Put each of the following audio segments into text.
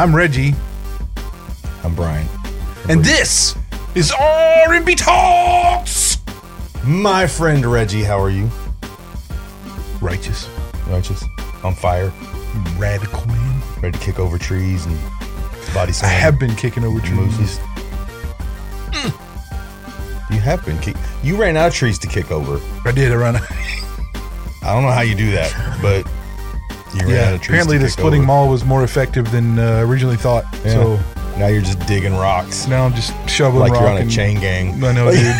I'm Reggie. I'm Brian. And this is R&B Talks. My friend Reggie, how are you? Righteous. On fire. Radical, man. Ready to kick over trees and body slam. I have been kicking over trees. You have been You ran out of trees to kick over. I did. I ran. I don't know how you do that, but you ran out of trees. Apparently the splitting mall was more effective than originally thought. Yeah. So now you're just digging rocks. now I'm just shoveling like rock. You're on a chain gang. I know, dude.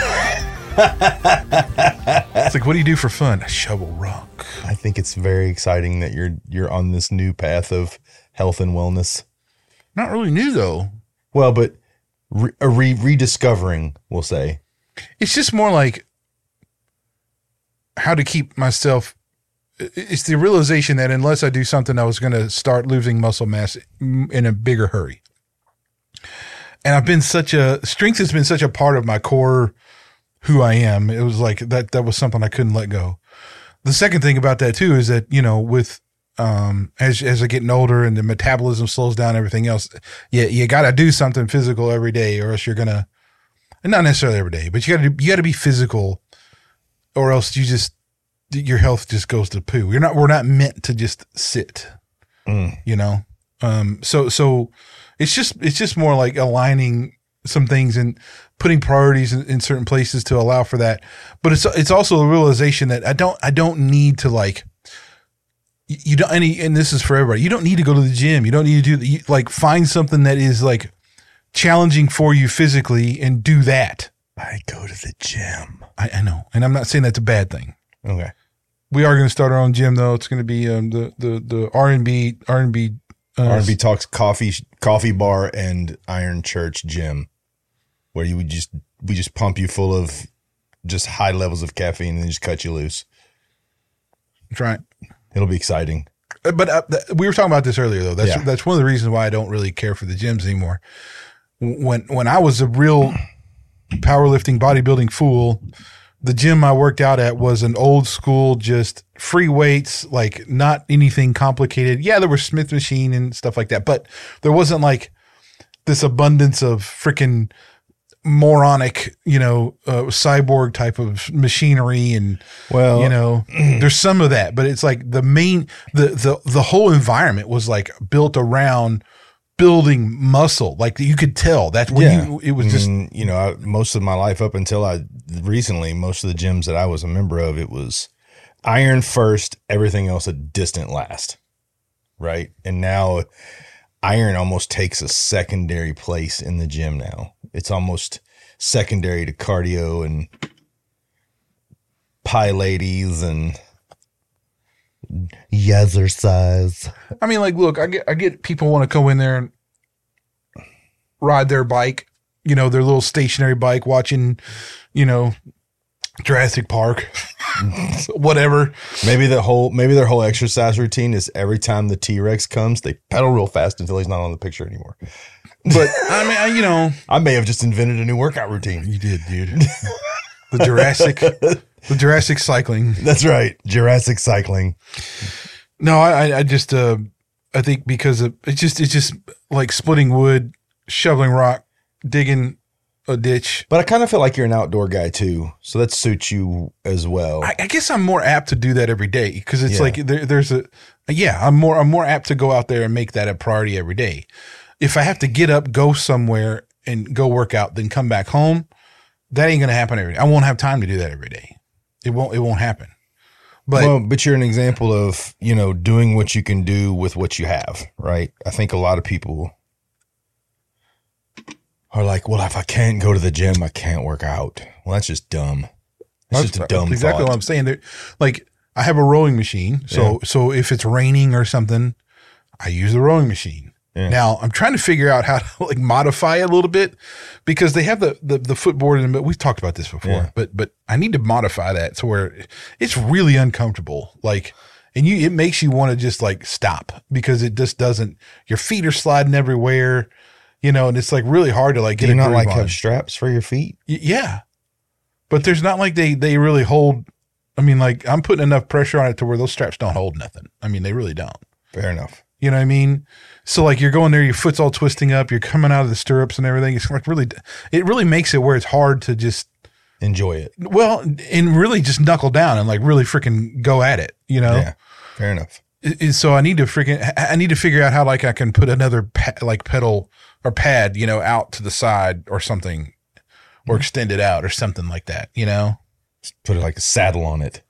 It's like, what do you do for fun? I shovel rock. I think it's very exciting that you're on this new path of health and wellness. Not really new though. Well, but rediscovering, we'll say. It's just more like how to keep myself. It's the realization that unless I do something, I was going to start losing muscle mass in a bigger hurry. And strength has been such a part of my core, who I am. It was like that was something I couldn't let go. The second thing about that too is that, with, as I getting older and the metabolism slows down, everything else, you got to do something physical every day or else you're going to, and not necessarily every day, but you got to be physical or else your health just goes to poo. We're not meant to just sit, So it's just more like aligning some things and putting priorities in certain places to allow for that. But it's also a realization that I don't need to and this is for everybody. You don't need to go to the gym. You don't need to find something that is like challenging for you physically and do that. I go to the gym. I know. And I'm not saying that's a bad thing. Okay. We are going to start our own gym though. It's going to be the R&B R&B Talks coffee bar and Iron Church gym, where we just pump you full of just high levels of caffeine and just cut you loose. That's right. It'll be exciting. But we were talking about this earlier though. That's one of the reasons why I don't really care for the gyms anymore. When I was a real powerlifting bodybuilding fool, the gym I worked out at was an old school, just free weights, like not anything complicated. Yeah, there was Smith machine and stuff like that, but there wasn't like this abundance of freaking moronic, cyborg type of machinery. And, there's some of that, but it's like the whole environment was like built around building muscle. Like you could tell that's when most of my life up until recently, most of the gyms that I was a member of, it was iron first, everything else a distant last. Right. And now iron almost takes a secondary place in the gym now. It's almost secondary to cardio and pie ladies and exercise. I mean, like, look, I get people want to go in there and ride their bike, their little stationary bike, watching, Jurassic Park, whatever. Maybe their whole exercise routine is every time the T-Rex comes, they pedal real fast until he's not on the picture anymore. But I mean, I may have just invented a new workout routine. You did, dude. The Jurassic cycling. That's right. Jurassic cycling. No, I just, I think because it's just like splitting wood, shoveling rock, digging a ditch. But I kind of feel like you're an outdoor guy too. So that suits you as well. I guess I'm more apt to do that every day because it's like I'm more apt to go out there and make that a priority every day. If I have to get up, go somewhere and go work out, then come back home, that ain't going to happen every day. I won't have time to do that every day. It won't happen. But you're an example of, doing what you can do with what you have, right? I think a lot of people are like, well, if I can't go to the gym, I can't work out. Well, that's just dumb. That's just a dumb thought. Exactly what I'm saying. Like, I have a rowing machine. So if it's raining or something, I use the rowing machine. Yeah. Now I'm trying to figure out how to modify it a little bit because they have the footboard in it. We've talked about this before, but I need to modify that to where it's really uncomfortable. It makes you want to just stop because it just doesn't, your feet are sliding everywhere, and it's really hard to get Do you a not groove on. have straps for your feet? Yeah. But there's not they really hold. I mean, I'm putting enough pressure on it to where those straps don't hold nothing. I mean, they really don't. Fair enough. You know what I mean? So like you're going there, your foot's all twisting up, you're coming out of the stirrups and everything. It's like it really makes it where it's hard to just enjoy it. Well, and really just knuckle down and like really freaking go at it, you know? Yeah, fair enough. So I need to figure out how like I can put another pedal or pad, you know, out to the side or something, or extend it out or something like that, you know? Just put it like a saddle on it.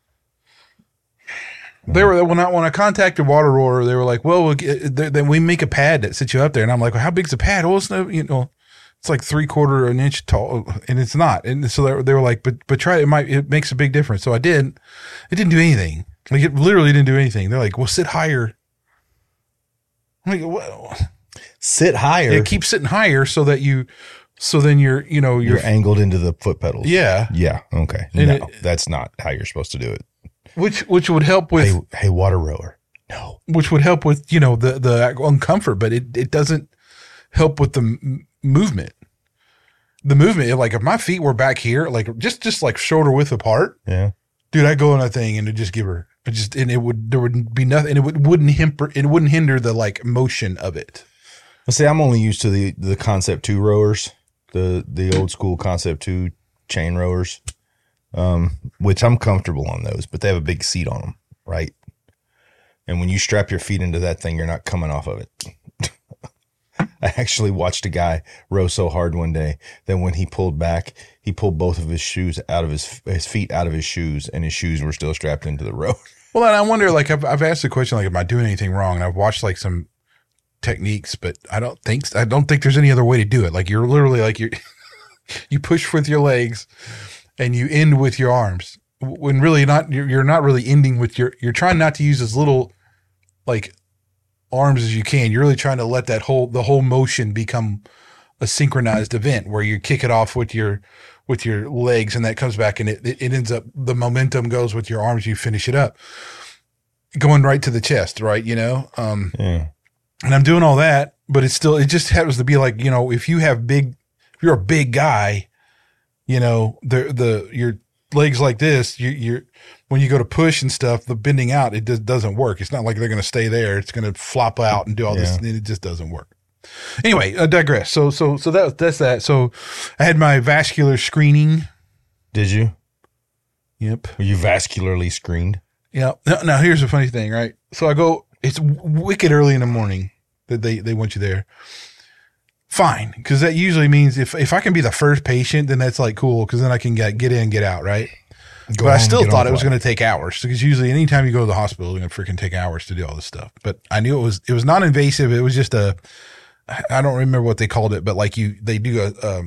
They were when I contacted Water Roar, they were like, "Well, then we make a pad that sits you up there." And I'm like, "Well, how big's the pad?" Well, it's no, you know, it's like 3/4 an inch tall, and it's not. And so they were like, "But try it. It makes a big difference." So I did. It didn't do anything. Like it literally didn't do anything. They're like, "Well, sit higher." I'm like, "Well, sit higher." Yeah, keep sitting higher so that so then you're angled into the foot pedals. Yeah. Yeah. Okay. No, that's not how you're supposed to do it. Which would help with hey Water Rower. No. Which would help with, you know, the uncomfort, but it doesn't help with the movement. The movement, like if my feet were back here, like just like shoulder width apart. Yeah. Dude, I'd go on that thing and it'd just give her there wouldn't be nothing, and it wouldn't hinder the like motion of it. Well, see, I'm only used to the Concept 2 rowers, the old school Concept 2 chain rowers. Which I'm comfortable on those, but they have a big seat on them, right? And when you strap your feet into that thing, you're not coming off of it. I actually watched a guy row so hard one day that when he pulled back, he pulled both of his shoes out of his feet out of his shoes, and his shoes were still strapped into the row. Well, and I wonder, like, I've asked the question, like, am I doing anything wrong? And I've watched like some techniques, but I don't think there's any other way to do it. Like, you're literally like you push with your legs and you end with your arms, when really you're not really ending with you're trying not to use as little like arms as you can. You're really trying to let the whole motion become a synchronized event where you kick it off with your legs, and that comes back, and it ends up, the momentum goes with your arms. You finish it up going right to the chest, right? You know? Yeah. And I'm doing all that, but it just happens to be like, you know, if you're a big guy, you know, your legs like this, you're when you go to push and stuff, the bending out, it just doesn't work. It's not like they're going to stay there. It's going to flop out and do all this. And it just doesn't work. Anyway, I digress. So that's that. So I had my vascular screening. Did you? Yep. Were you vascularly screened? Yeah. Now here's the funny thing, right? So I go, it's wicked early in the morning that they want you there. Fine, because that usually means if I can be the first patient, then that's like cool, because then I can get in, get out, right? But I still thought it was going to take hours, because usually anytime you go to the hospital, it's going to freaking take hours to do all this stuff. But I knew it was non-invasive. It was just I don't remember what they called it, but like they do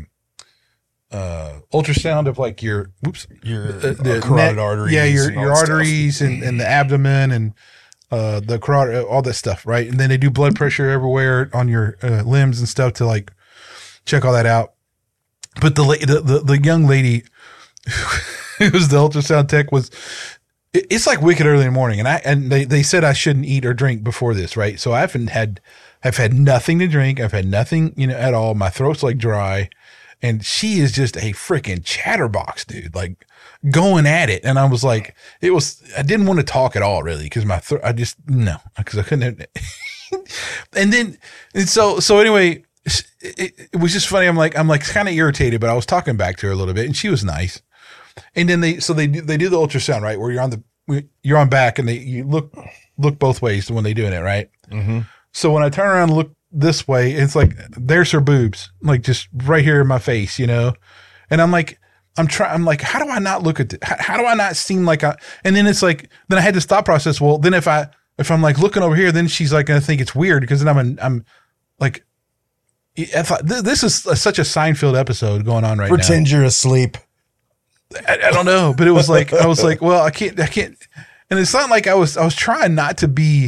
a ultrasound of like your the carotid arteries. Yeah, your arteries and the abdomen and the carotid, all that stuff, right? And then they do blood pressure everywhere on your limbs and stuff to like check all that out. But the young lady who was the ultrasound tech it's like wicked early in the morning, and they said I shouldn't eat or drink before this, right? So I've had nothing to drink. I've had nothing, you know, at all. My throat's like dry, and she is just a freaking chatterbox, dude, like going at it. And I was like, I didn't want to talk at all, really, because my throat, because I couldn't. and so anyway, it was just funny. I'm like kind of irritated, but I was talking back to her a little bit, and she was nice. And then they do the ultrasound, right, where you're on back, and you look both ways when they're doing it, right? Mm-hmm. So when I turn around and look this way, it's like there's her boobs, like just right here in my face, you know. And I'm like, I'm like, how do I not look at this? How do I not seem like and then it's like, then I had this thought process. Well, then if I'm like looking over here, then she's like going to think it's weird, because then I'm like, I thought this is such a Seinfeld episode going on right now. Pretend you're asleep. I don't know, but it was like, I was like, well, I can't. And it's not like I was trying not to be,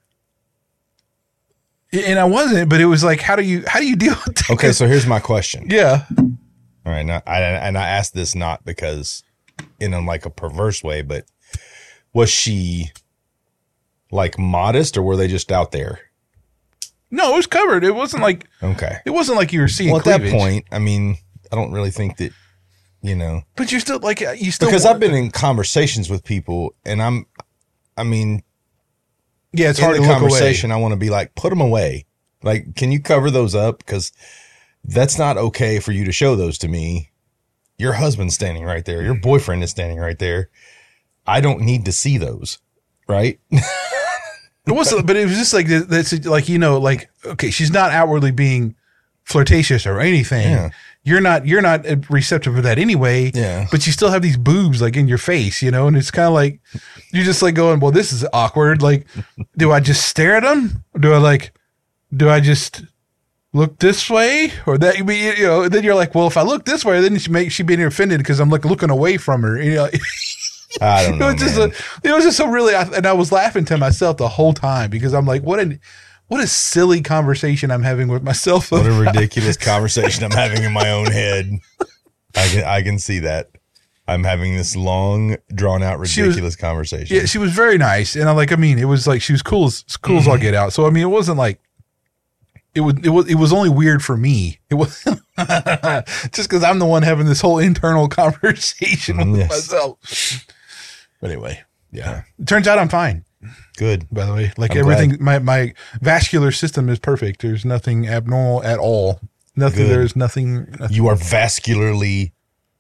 and I wasn't, but it was like, how do you deal with that? Okay. So here's my question. Yeah. All right. Now, I asked this not because in like a perverse way, but was she like modest, or were they just out there? No, it was covered. It wasn't like, okay. It wasn't like you were seeing cleavage. At that point, I mean, I don't really think that, you know, but you're still like, because I've been in conversations with people, and Yeah, it's hard to look conversation. I want to be like, put them away. Like, can you cover those up? Because that's not okay for you to show those to me. Your husband's standing right there. Your boyfriend is standing right there. I don't need to see those, right? But it was just like that's like, you know, like, okay, she's not outwardly being flirtatious or anything. Yeah. You're not receptive to that anyway. Yeah. But you still have these boobs like in your face, you know, and it's kind of like you're just like going, well, this is awkward. Like, do I just stare at them? Or do I just look this way or that? You know, then you're like, well, if I look this way, then she'd be offended because I'm like looking away from her. You know. I don't know. It was just a really, and I was laughing to myself the whole time because I'm like, what a silly conversation I'm having with myself. What a ridiculous conversation I'm having in my own head. I can see that. I'm having this long, drawn out, ridiculous conversation. Yeah, she was very nice, and it was like she was cool as all get out. So I mean, it wasn't like it was only weird for me. It was just because I'm the one having this whole internal conversation with myself. But anyway, yeah. It turns out I'm fine. Good. By the way, like I'm everything, my vascular system is perfect. There's nothing abnormal at all. Nothing. Good. There's nothing. You are vascularly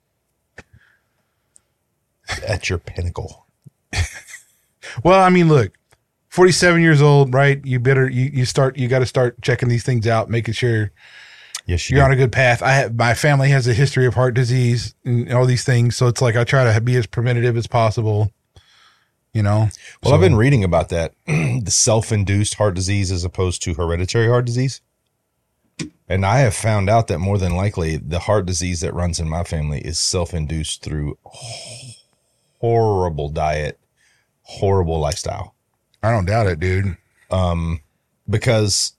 at your pinnacle. Well, I mean, look, 47 years old, right? You got to start checking these things out, making sure you're on a good path. My family has a history of heart disease and all these things. So it's like, I try to be as preventative as possible, you know? Well, I've been reading about that, the self-induced heart disease as opposed to hereditary heart disease. And I have found out that more than likely the heart disease that runs in my family is self-induced through horrible diet, horrible lifestyle. I don't doubt it, dude. Because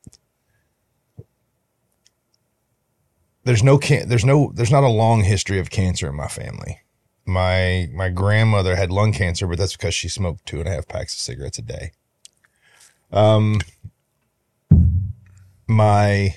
there's not a long history of cancer in my family. My grandmother had lung cancer, but that's because she smoked 2.5 packs of cigarettes a day. My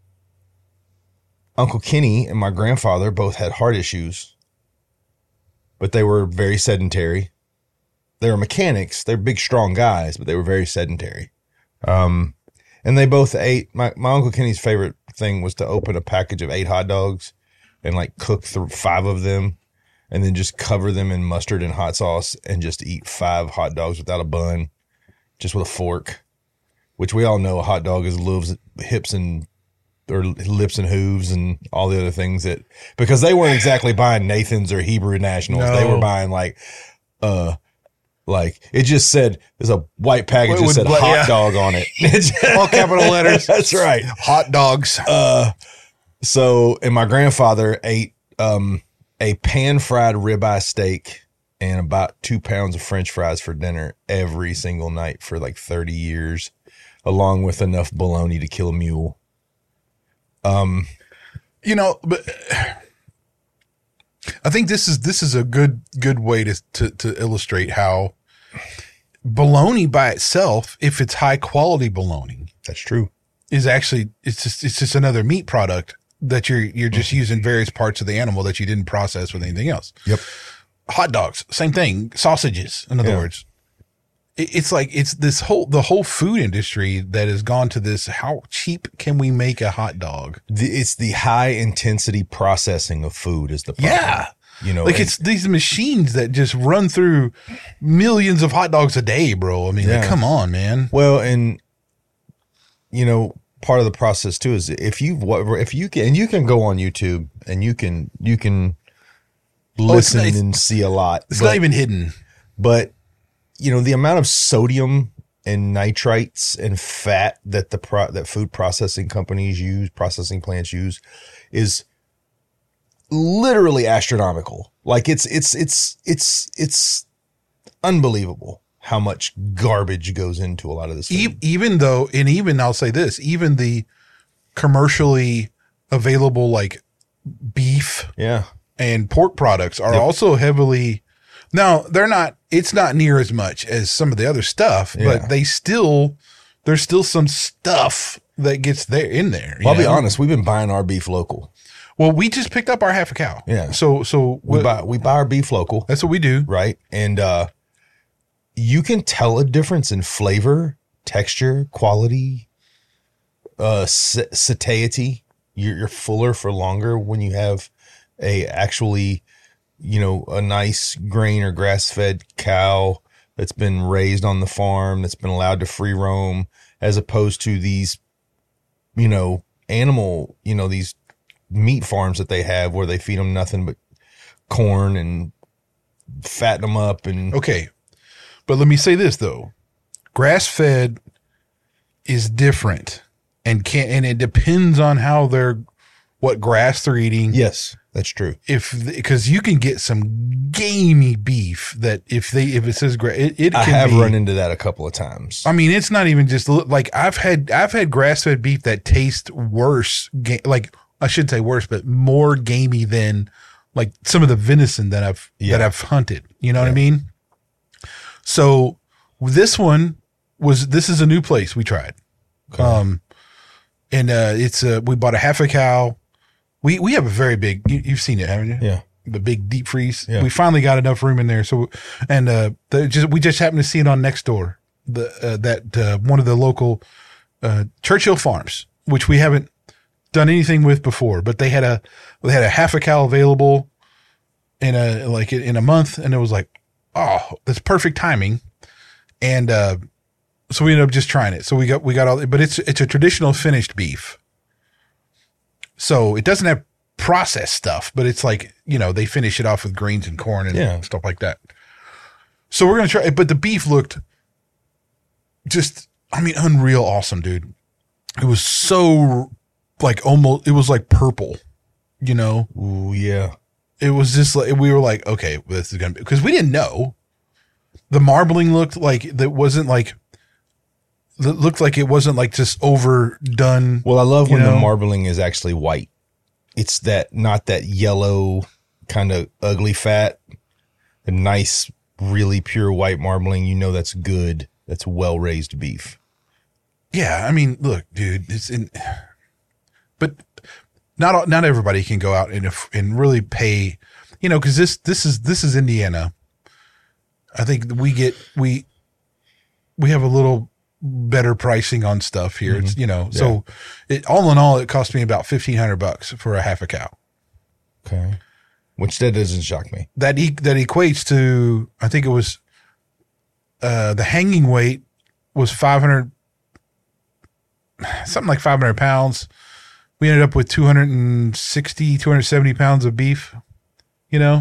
Uncle Kenny and my grandfather both had heart issues, but they were very sedentary. They were mechanics. They're big, strong guys, but they were very sedentary. And they both ate. My Uncle Kenny's favorite thing was to open a package of 8 hot dogs and like cook 5 of them and then just cover them in mustard and hot sauce and just eat 5 hot dogs without a bun, just with a fork, which we all know a hot dog is lips and hooves and all the other things because they weren't exactly buying Nathan's or Hebrew Nationals. No. They were buying like it just said, there's a white package that said hot dog on it. All capital letters. That's right. Hot dogs. And my grandfather ate a pan-fried ribeye steak and about 2 pounds of French fries for dinner every single night for like 30 years, along with enough bologna to kill a mule. You know, but I think this is a good way to illustrate how bologna by itself, if it's high quality bologna, that's true, is actually it's just another meat product that you're just using various parts of the animal that you didn't process with anything else. Yep. Hot dogs, same thing. Sausages, in other words. It's like the whole food industry that has gone to this. How cheap can we make a hot dog? It's the high intensity processing of food is the problem. Yeah. You know, like it's these machines that just run through millions of hot dogs a day, bro. I mean, like, come on, man. Well, and you know, part of the process too is if you can, and you can go on YouTube and you can listen and see a lot. It's not even hidden, but you know, the amount of sodium and nitrites and fat that that food processing processing plants use is literally astronomical. Like it's unbelievable how much garbage goes into a lot of this food. Even I'll say this, even the commercially available like beef and pork products are also heavily. Now it's not near as much as some of the other stuff, but there's still some stuff that gets in there. Well, I'll be honest, we've been buying our beef local. Well, we just picked up our half a cow. Yeah. So we buy our beef local. That's what we do. Right. And, you can tell a difference in flavor, texture, quality, satiety. You're fuller for longer when you have a actually, a nice grain or grass-fed cow that's been raised on the farm, that's been allowed to free roam, as opposed to these, animal, these meat farms that they have where they feed them nothing but corn and fatten them up. And okay, but let me say this though, grass-fed is different, and it depends on what grass they're eating. Yes, that's true. Because you can get some gamey beef that if it says it I have run into that a couple of times. I mean, it's not even just like I've had grass-fed beef that tastes worse, like I should say worse, but more gamey than like some of the venison that I've hunted. You know what I mean? So this is a new place we tried. Okay. And it's we bought a half a cow. We have a very big, you've seen it, haven't you? Yeah. The big deep freeze. Yeah. We finally got enough room in there. So, and we just happened to see it on Nextdoor, one of the local Churchill Farms, which we haven't done anything with before, but they had a half a cow available in a month, and it was like, oh, that's perfect timing. And so we ended up just trying it. So we got all, but it's a traditional finished beef. So it doesn't have processed stuff, but it's like, they finish it off with greens and corn and stuff like that. So we're going to try it, but the beef looked just, unreal awesome, dude. It was so it was like purple, Ooh, yeah. It was just like, we were like, okay, this is going to be, because we didn't know. The marbling looked like it wasn't like just overdone. Well, I love when the marbling is actually white. It's not that yellow kind of ugly fat. A nice, really pure white marbling. That's good. That's well-raised beef. Yeah, look, dude, but not everybody can go out and really pay, because this is Indiana. I think we have a little better pricing on stuff here. Mm-hmm. It's, so all in all, it cost me about $1,500 for a half a cow. Okay. Which that doesn't shock me. That equates to, I think it was, the hanging weight was 500, something like 500 pounds. We ended up with 270 pounds of beef, Yeah.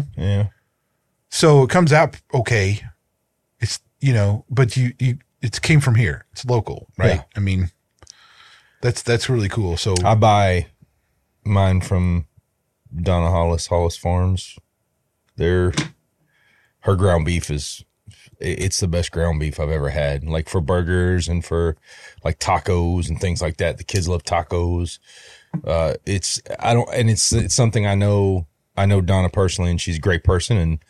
So it comes out okay. It's, but it came from here. It's local, right? Yeah. That's really cool. So I buy mine from Donna Hollis Farms. Her ground beef it's the best ground beef I've ever had. Like for burgers and for like tacos and things like that. The kids love tacos. It's something I know Donna personally, and she's a great person, and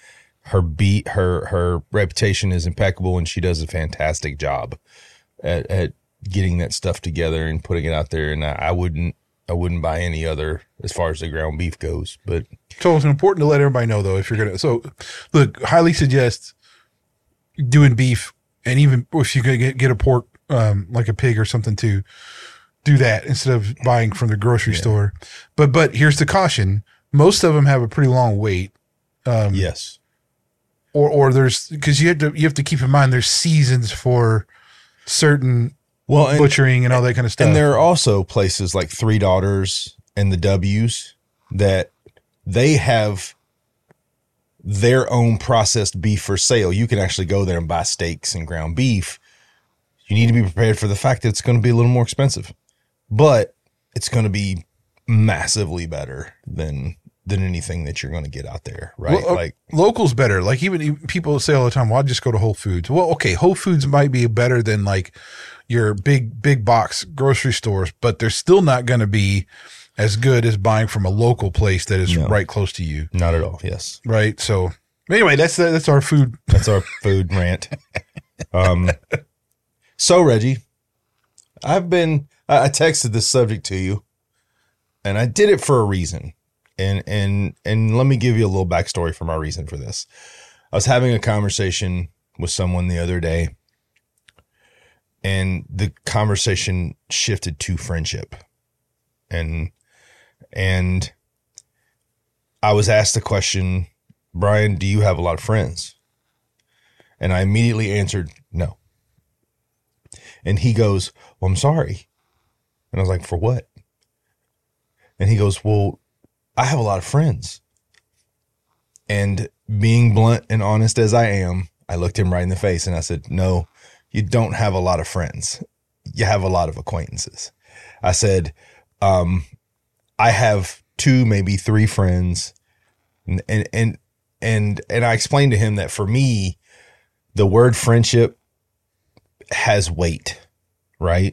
her reputation is impeccable, and she does a fantastic job at getting that stuff together and putting it out there. And I wouldn't buy any other as far as the ground beef goes. But so it's important to let everybody know though, if you're gonna. So look, highly suggest doing beef, and even if you could get a pork, like a pig or something, to do that instead of buying from the grocery store. But here's the caution: most of them have a pretty long wait. Yes. Or there's, because you have to keep in mind there's seasons for certain butchering and all that kind of stuff. And there are also places like Three Daughters and the W's that they have their own processed beef for sale. You can actually go there and buy steaks and ground beef. You need to be prepared for the fact that it's going to be a little more expensive, but it's going to be massively better than anything that you're going to get out there, right? Well, like local's better. Like even people say all the time, well, I'll just go to Whole Foods. Well, okay, Whole Foods might be better than like your big box grocery stores, but they're still not going to be as good as buying from a local place that is right close to you. Not at all. Yes. Right. So anyway, that's our food. That's our food rant. So Reggie, I texted this subject to you, and I did it for a reason. And let me give you a little backstory for my reason for this. I was having a conversation with someone the other day, and the conversation shifted to friendship. And I was asked the question, Brian, do you have a lot of friends? And I immediately answered, no. And he goes, well, I'm sorry. And I was like, for what? And he goes, well, I have a lot of friends. And being blunt and honest as I am, I looked him right in the face and I said, no, you don't have a lot of friends. You have a lot of acquaintances. I said, I have 2, maybe 3 friends. And I explained to him that for me, the word friendship has weight, right?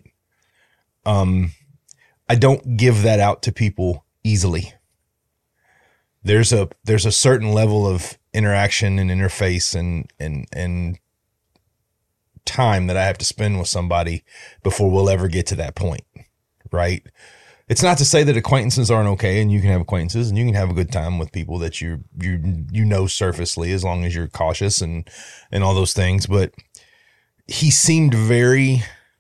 I don't give that out to people easily. There's a certain level of interaction and interface and time that I have to spend with somebody before we'll ever get to that point, right? It's not to say that acquaintances aren't okay, and you can have acquaintances and you can have a good time with people that you know surfacely, as long as you're cautious and all those things. But he seemed very,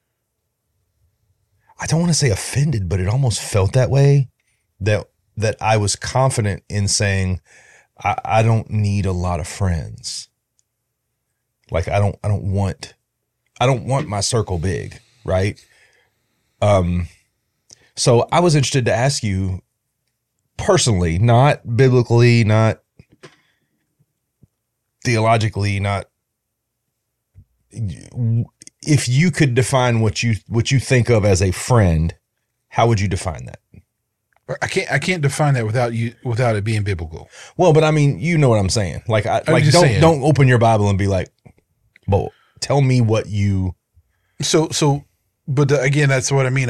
I don't want to say offended, but it almost felt that way, that I was confident in saying, I don't need a lot of friends. Like I don't want my circle big, right? So I was interested to ask you personally, not biblically, not theologically, not, if you could define what you think of as a friend, how would you define that? I can't define that without it being biblical. Well, but I mean, you know what I'm saying. Like, don't open your Bible and be like, well, tell me what you. But again, that's what I mean.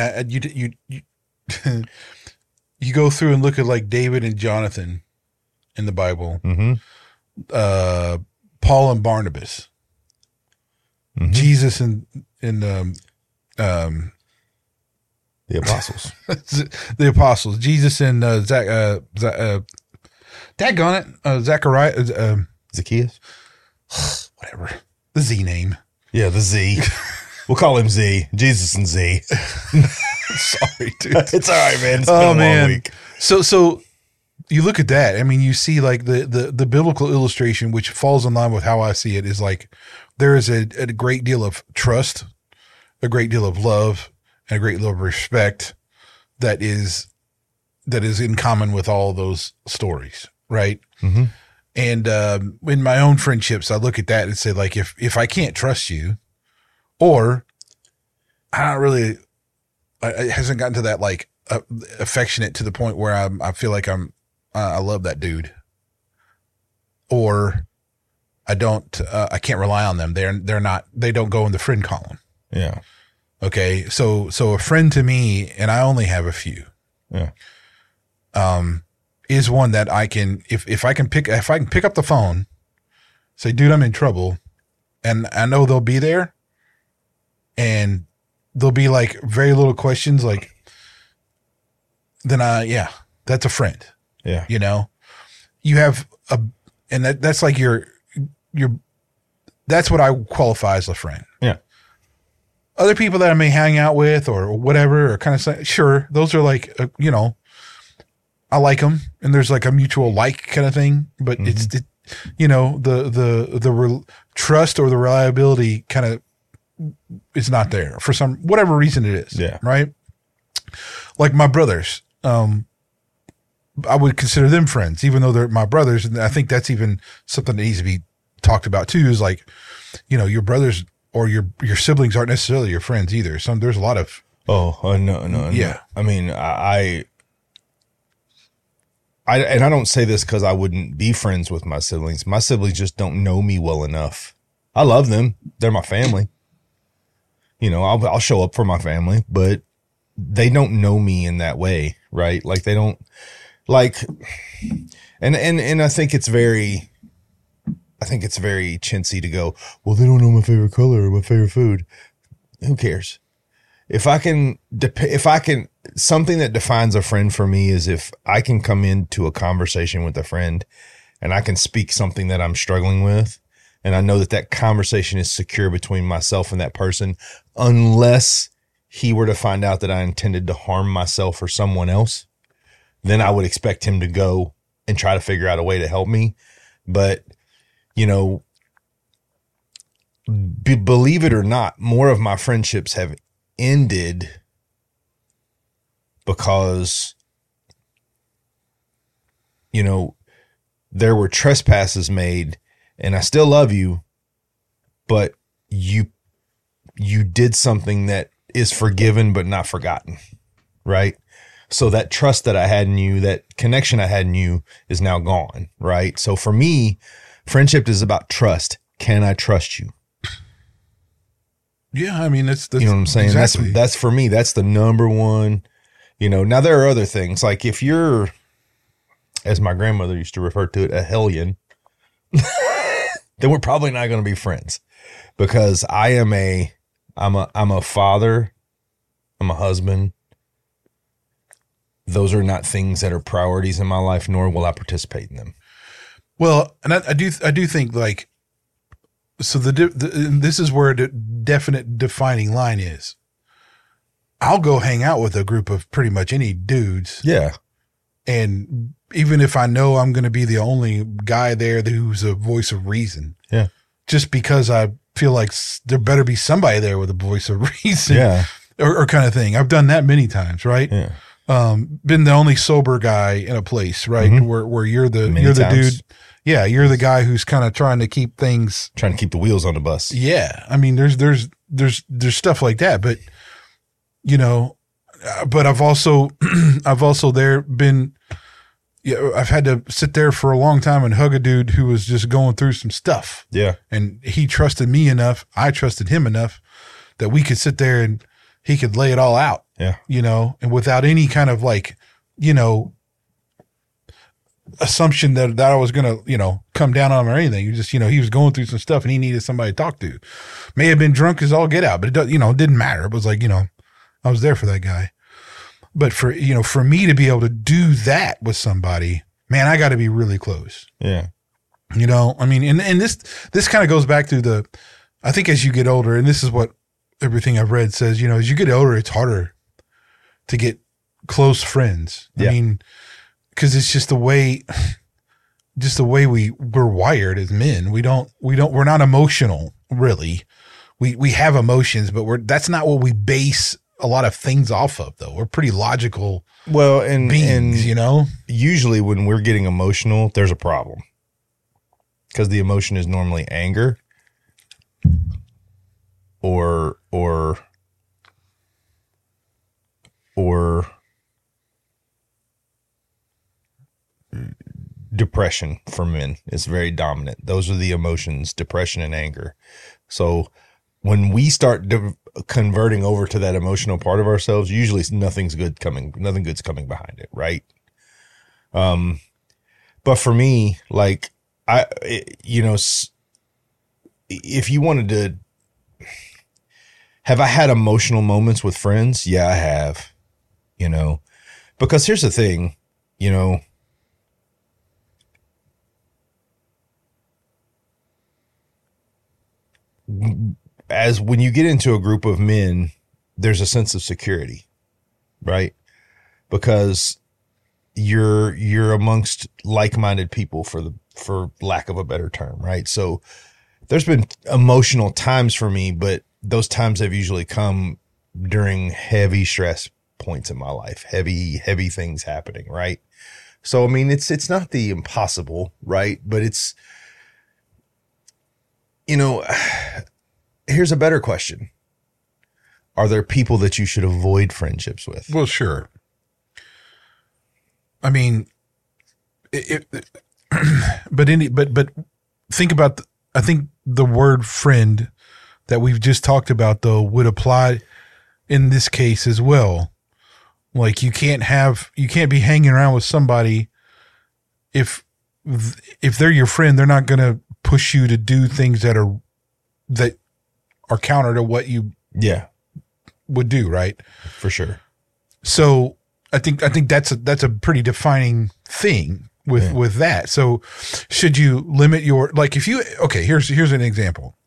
You go through and look at like David and Jonathan in the Bible, Paul and Barnabas, Jesus and the apostles, the apostles, Jesus and Zachariah, Zacchaeus, whatever, the Z name. Yeah, the Z. We'll call him Z. Jesus and Z. Sorry, dude. It's all right, man. It's been a long week. So you look at that. I mean, you see like the biblical illustration, which falls in line with how I see it, is like there is a great deal of trust, a great deal of love, and a great deal of respect that is in common with all those stories, right? Mm-hmm. And in my own friendships, I look at that and say, like, if I can't trust you, or I don't really, it hasn't gotten to that like affectionate to the point where I feel like I love that dude, or I can't rely on them. They don't go in the friend column. Yeah. Okay. So a friend to me, and I only have a few. Yeah. Is one that I can, if I can pick up the phone, say, dude, I'm in trouble, and I know they'll be there, and there'll be like very little questions, like, then that's a friend. Yeah. You know, you have that's like your, that's what I qualify as a friend. Yeah. Other people that I may hang out with or whatever, or kind of say, sure, those are like, I like them, and there's like a mutual like kind of thing, but it's the trust or the reliability kind of is not there for whatever reason it is. Yeah. Right. Like my brothers, I would consider them friends, even though they're my brothers. And I think that's even something that needs to be talked about too, is like, your brothers or your siblings aren't necessarily your friends either. There's a lot of, no. Yeah. I mean, and I don't say this because I wouldn't be friends with my siblings. My siblings just don't know me well enough. I love them. They're my family. I'll show up for my family, but they don't know me in that way, right? Like they don't like, and I think it's very chintzy to go, well, they don't know my favorite color or my favorite food. Who cares? If I can, something that defines a friend for me is if I can come into a conversation with a friend and I can speak something that I'm struggling with, And I know that that conversation is secure between myself and that person, unless he were to find out that I intended to harm myself or someone else, then I would expect him to go and try to figure out a way to help me. But, you know, believe it or not, more of my friendships have ended because, you know, there were trespasses made, and I still love you, but you did something that is forgiven but not forgotten, right? So that trust that I had in you, that connection I had in you is now gone, right? So for me, friendship is about trust. Can I trust you? Yeah, I mean, that's you know what I'm saying? Exactly. That's for me, that's the number one, you know. Now there are other things, like if you're, as my grandmother used to refer to it, a hellion, then we're probably not going to be friends, because I'm a father, I'm a husband. Those are not things that are priorities in my life, nor will I participate in them. Well, and I do think, like, so this is where the definite defining line is. I'll go hang out with a group of pretty much any dudes. Yeah. And even if I know I'm going to be the only guy there who's a voice of reason. Yeah. Just because I feel like there better be somebody there with a voice of reason. Yeah. Or kind of thing. I've done that many times, right? Yeah. Been the only sober guy in a place, right? Mm-hmm. Where you're the dude. Yeah, you're the guy who's kind of trying to keep the wheels on the bus. Yeah, I mean, there's stuff like that, but you know, but I've also I've had to sit there for a long time and hug a dude who was just going through some stuff. Yeah, and he trusted me enough, I trusted him enough that we could sit there and he could lay it all out. Yeah, you know, and without any kind of, like, you know, assumption that I was going to, you know, come down on him or anything. You just, you know, he was going through some stuff and he needed somebody to talk to. May have been drunk as all get out, but it didn't matter. It was like, you know, I was there for that guy. But for me to be able to do that with somebody, man, I got to be really close. Yeah. You know, I mean, and this kind of goes back to I think as you get older, and this is what everything I've read says, you know, as you get older, it's harder to get close friends. Yeah. I mean, because it's just the way we're wired as men. We're not emotional, really. We have emotions, but that's not what we base a lot of things off of, though. We're pretty logical. Well, and beings, you know, usually when we're getting emotional, there's a problem, because the emotion is normally anger or depression for men is very dominant. Those are the emotions, depression and anger. So when we start converting over to that emotional part of ourselves, usually nothing good's coming behind it, right? But for me, like, if you wanted to, have I had emotional moments with friends? Yeah, I have, you know, because here's the thing, you know, as when you get into a group of men, there's a sense of security, right? Because you're amongst like-minded people, for lack of a better term, right? So there's been emotional times for me, but those times have usually come during heavy stress points in my life, heavy things happening, right? So I mean, it's not the impossible, right? But it's, you know, here's a better question. Are there people that you should avoid friendships with? Well, sure. I mean, but think about, I think the word friend that we've just talked about, though, would apply in this case as well. Like, you can't be hanging around with somebody if they're your friend, they're not going to push you to do things that are counter to what you would do, right? For sure. So I think that's a pretty defining thing. with that. So should you limit your, like if you, okay, here's an example.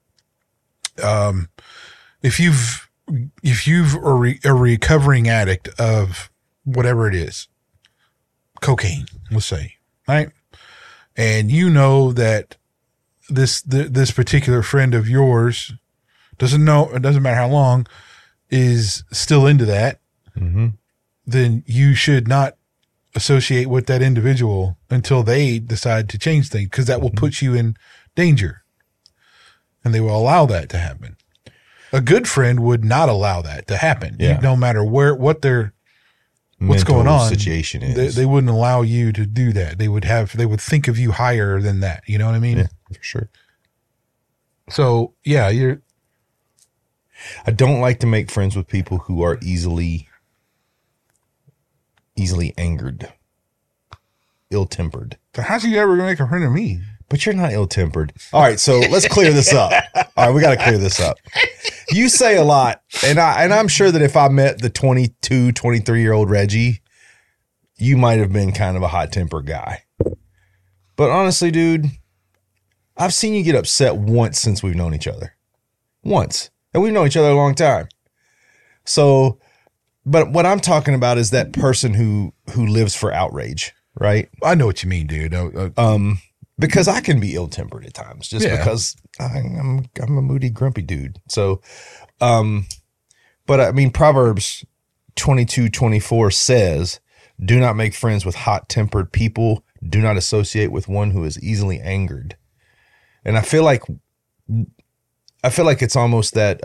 If you've a recovering addict of whatever it is, cocaine, let's say, right? And you know that this particular friend of yours doesn't know, it doesn't matter how long, is still into that, then you should not associate with that individual until they decide to change things, because that will put you in danger, and they will allow that to happen. A good friend would not allow that to happen. Yeah. No matter what's Mental going on, situation is. They wouldn't allow you to do that. They would think of you higher than that. You know what I mean? Yeah, for sure. So yeah, I don't like to make friends with people who are easily angered, ill-tempered. So how's you ever gonna make a friend of me? But you're not ill-tempered. All right, so let's clear this up. All right, we got to clear this up. You say a lot, and I'm sure that if I met the 22, 23-year-old Reggie, you might have been kind of a hot-tempered guy. But honestly, dude, I've seen you get upset once since we've known each other. Once. And we've known each other a long time. So, but what I'm talking about is that person who lives for outrage, right? I know what you mean, dude. Because I can be ill-tempered at times, just because I'm a moody, grumpy dude. So, but I mean, Proverbs 22:24 says, "Do not make friends with hot-tempered people. Do not associate with one who is easily angered." And I feel like it's almost that,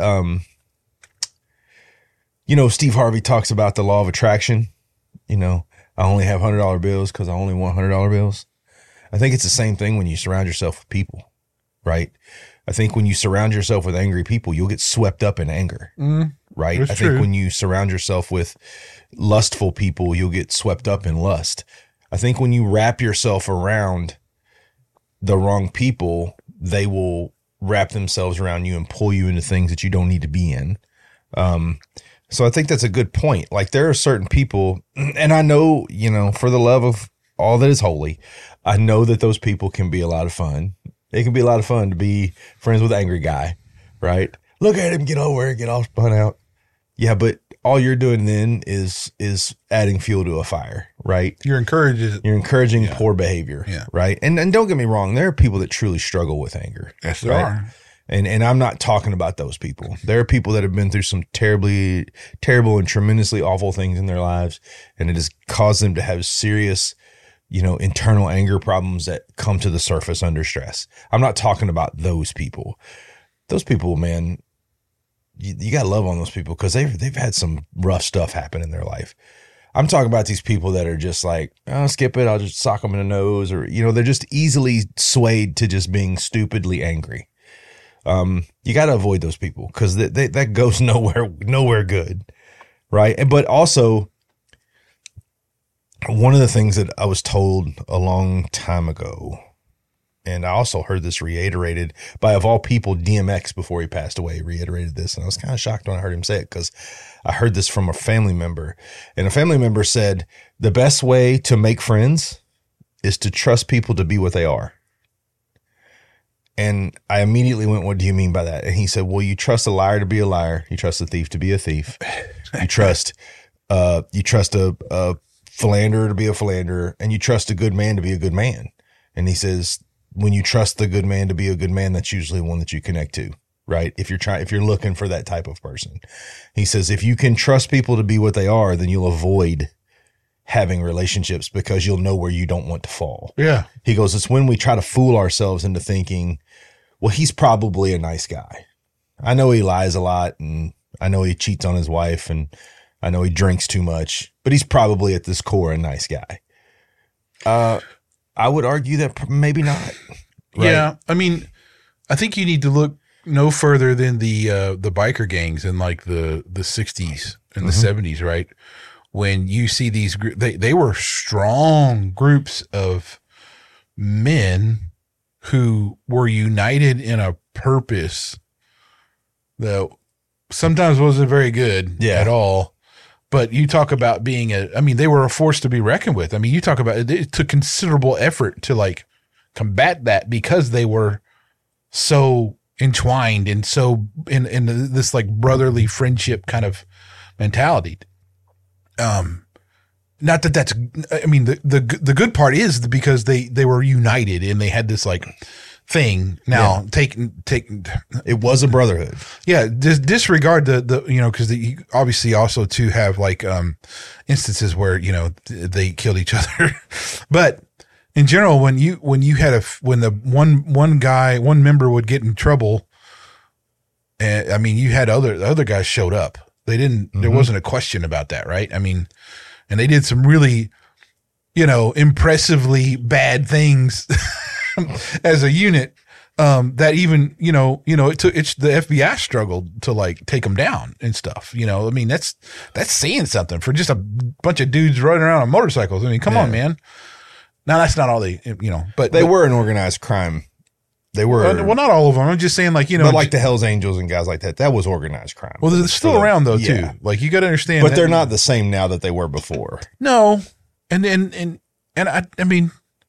Steve Harvey talks about the law of attraction. I only have $100 bills because I only want $100 bills. I think it's the same thing when you surround yourself with people, right? I think when you surround yourself with angry people, you'll get swept up in anger, right? I think when you surround yourself with lustful people, you'll get swept up in lust. I think when you wrap yourself around the wrong people, they will wrap themselves around you and pull you into things that you don't need to be in. So I think that's a good point. Like, there are certain people, and I know, for the love of all that is holy, I know that those people can be a lot of fun. It can be a lot of fun to be friends with an angry guy, right? Look at him get over and get all spun out. Yeah, but all you're doing then is adding fuel to a fire, right? You're encouraging poor behavior, right? And don't get me wrong, there are people that truly struggle with anger. Yes, there are. And I'm not talking about those people. There are people that have been through some terrible and tremendously awful things in their lives, and it has caused them to have serious, internal anger problems that come to the surface under stress. I'm not talking about those people. Those people, man, you got to love on those people because they've had some rough stuff happen in their life. I'm talking about these people that are just like, oh, skip it, I'll just sock them in the nose, or, they're just easily swayed to just being stupidly angry. You got to avoid those people because that goes nowhere good, right? But also, one of the things that I was told a long time ago, and I also heard this reiterated by, of all people, DMX before he passed away, reiterated this. And I was kind of shocked when I heard him say it because I heard this from a family member. And a family member said, the best way to make friends is to trust people to be what they are. And I immediately went, what do you mean by that? And he said, well, you trust a liar to be a liar. You trust a thief to be a thief. You trust a philanderer to be a philanderer, and you trust a good man to be a good man. And he says, when you trust the good man to be a good man, that's usually one that you connect to, right? If you're looking for that type of person. He says, if you can trust people to be what they are, then you'll avoid having relationships because you'll know where you don't want to fall. Yeah. He goes, it's when we try to fool ourselves into thinking, well, he's probably a nice guy. I know he lies a lot, and I know he cheats on his wife, and I know he drinks too much, but he's probably at this core a nice guy. I would argue that maybe not. Right? Yeah. I mean, I think you need to look no further than the biker gangs in like the 60s and the 70s, right? When you see these groups, they were strong groups of men who were united in a purpose that sometimes wasn't very good at all. But you talk about being they were a force to be reckoned with. I mean, you talk about it took considerable effort to like combat that because they were so entwined and so in this like brotherly friendship kind of mentality. Not that that's, I mean, the good part is because they were united and they had this like thing now taking it was a brotherhood. Yeah. Disregard the cause you obviously also to have like, instances where, they killed each other, but in general, when you had when the one member would get in trouble, I mean, you had the other guys showed up. They didn't, there wasn't a question about that. Right. I mean, and they did some really, impressively bad things as a unit. That even, the FBI struggled to like take them down and stuff. I mean, that's saying something for just a bunch of dudes running around on motorcycles. I mean, come on, man. Now that's not all they, but they were an organized crime. They were well, not all of them. I'm just saying, like but like the Hell's Angels and guys like that. That was organized crime. Well, they're still around though too. Like you got to understand, but they're not the same now that they were before. No, and I mean,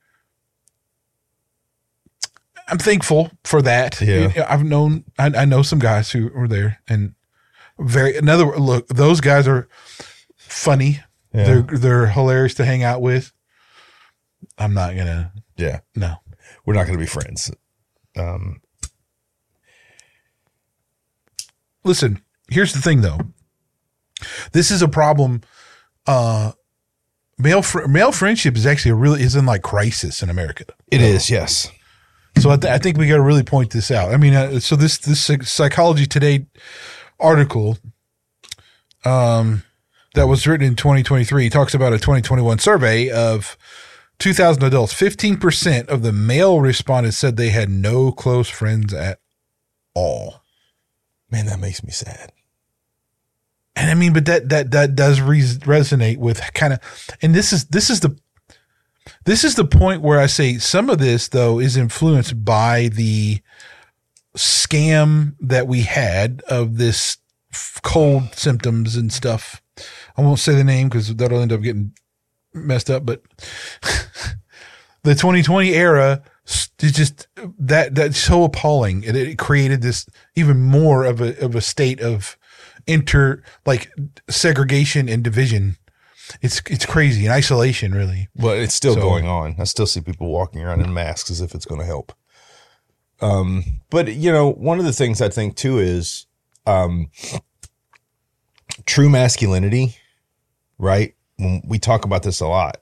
I'm thankful for that. Yeah, I know some guys who were there, and look. Those guys are funny. Yeah. They're hilarious to hang out with. I'm not gonna. Yeah, no, we're not gonna be friends. Listen, here's the thing though. This is a problem. Male friendship is actually is in like crisis in America. It is, yes. So I think we got to really point this out. I mean, so this Psychology Today article, that was written in 2023 talks about a 2021 survey of 2,000 adults. 15% of the male respondents said they had no close friends at all. Man, that makes me sad. And I mean, but that does resonate with kind of, and this is the point where I say some of this though is influenced by the scam that we had of this cold symptoms and stuff. I won't say the name because that'll end up getting messed up, but the 2020 era is just that's so appalling. It created this even more of a state of segregation and division. It's crazy, and isolation really. But it's still going on. I still see people walking around in masks as if it's going to help. But one of the things I think too is true masculinity, right? When we talk about this a lot,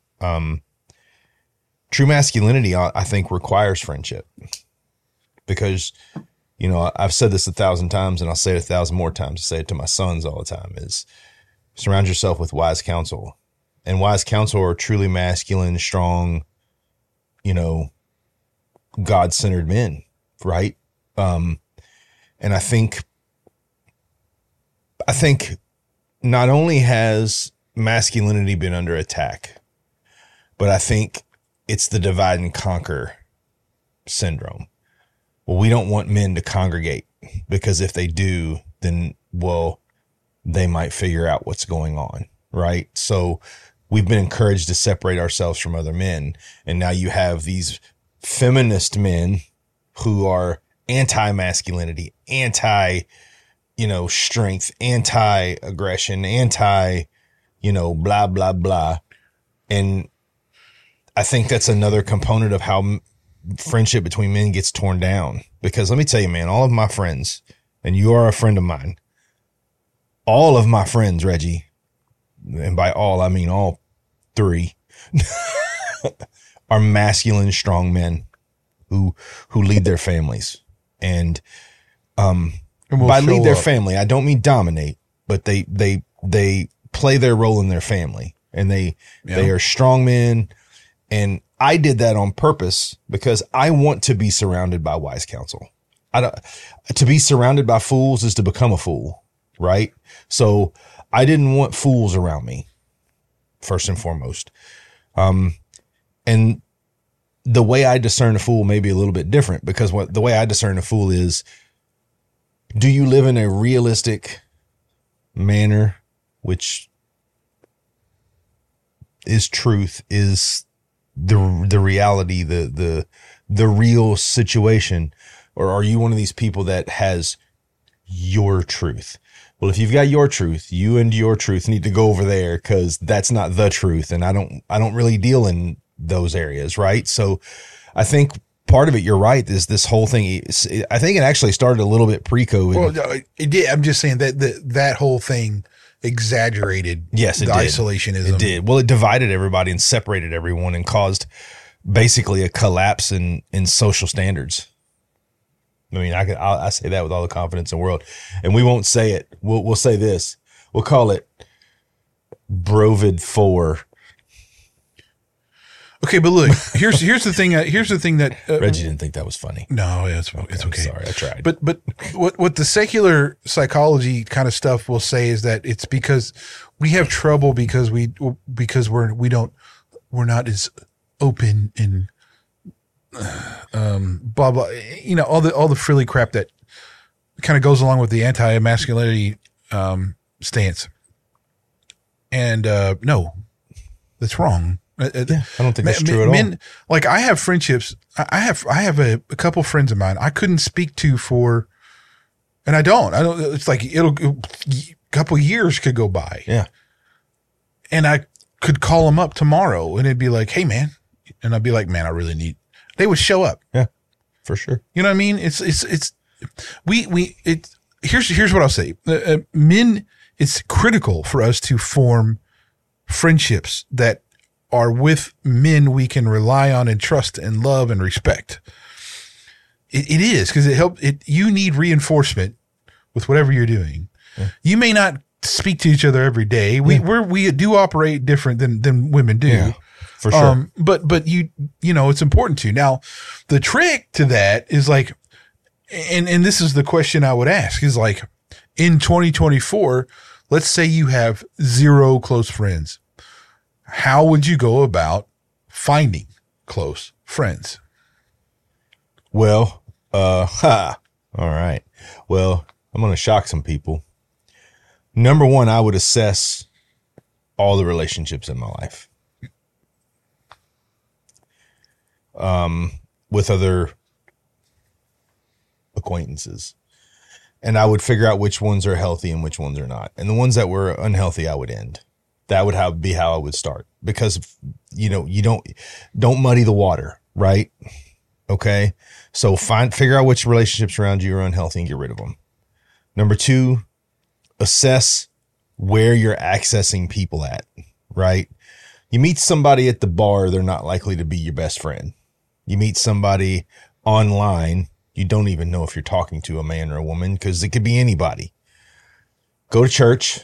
true masculinity, I think, requires friendship because, I've said this 1,000 times and I'll say it 1,000 more times. I say it to my sons all the time is surround yourself with wise counsel, and wise counsel are truly masculine, strong, God-centered men. Right. And I think not only has masculinity been under attack, but I think it's the divide and conquer syndrome. Well, we don't want men to congregate because if they do, then, they might figure out what's going on. Right. So we've been encouraged to separate ourselves from other men. And now you have these feminist men who are anti-masculinity, strength, anti-aggression, blah, blah, blah. And I think that's another component of how friendship between men gets torn down. Because let me tell you, man, all of my friends, and you are a friend of mine, all of my friends, Reggie, and by all, I mean all three, are masculine, strong men who lead their families. And by lead their family, I don't mean dominate, but they play their role in their family, and they are strong men. And I did that on purpose because I want to be surrounded by wise counsel. To be surrounded by fools is to become a fool, right? So I didn't want fools around me, first and foremost. And the way I discern a fool may be a little bit different because the way I discern a fool is, do you live in a realistic manner, which is truth, is the reality, the real situation? Or are you one of these people that has your truth? Well, if you've got your truth, you and your truth need to go over there, because that's not the truth. And I don't really deal in those areas. Right. So I think part of it, you're right, is this whole thing. I think it actually started a little bit pre-COVID. Well, it did. I'm just saying that whole thing exaggerated. Yes, it the did. Isolationism. It did. Well, it divided everybody and separated everyone and caused basically a collapse in social standards. I mean, I say that with all the confidence in the world, and we won't say it. We'll say this. We'll call it Brovid 4. Okay, but look, here's the thing. Here's the thing that Reggie didn't think that was funny. No, it's okay. I'm sorry, I tried. But what the secular psychology kind of stuff will say is that it's because we have trouble because we're not as open and blah blah. You know, all the frilly crap that kind of goes along with the anti-masculinity stance. And no, that's wrong. I don't think that's true at all. Like, I have friendships. I have a couple friends of mine I couldn't speak to for, and I don't. It's like a couple years could go by. Yeah. And I could call them up tomorrow, and it'd be like, "Hey, man," and I'd be like, "Man, I really need." They would show up. Yeah, for sure. You know what I mean? Here's what I'll say. Men, it's critical for us to form friendships that are with men we can rely on and trust and love and respect. It is, because you need reinforcement with whatever you're doing. Yeah. You may not speak to each other every day. We do operate different than women do. Yeah, for sure. But you know, it's important to. Now, the trick to that is like, and this is the question I would ask, is like, in 2024, let's say you have 0 close friends. How would you go about finding close friends? Well, all right. Well, I'm going to shock some people. Number one, I would assess all the relationships in my life. With other acquaintances. And I would figure out which ones are healthy and which ones are not. And the ones that were unhealthy, I would end. That would be how I would start, because, you know, you don't muddy the water, right? Okay. So figure out which relationships around you are unhealthy and get rid of them. Number 2, assess where you're accessing people at, right? You meet somebody at the bar, they're not likely to be your best friend. You meet somebody online, you don't even know if you're talking to a man or a woman, because it could be anybody. Go to church.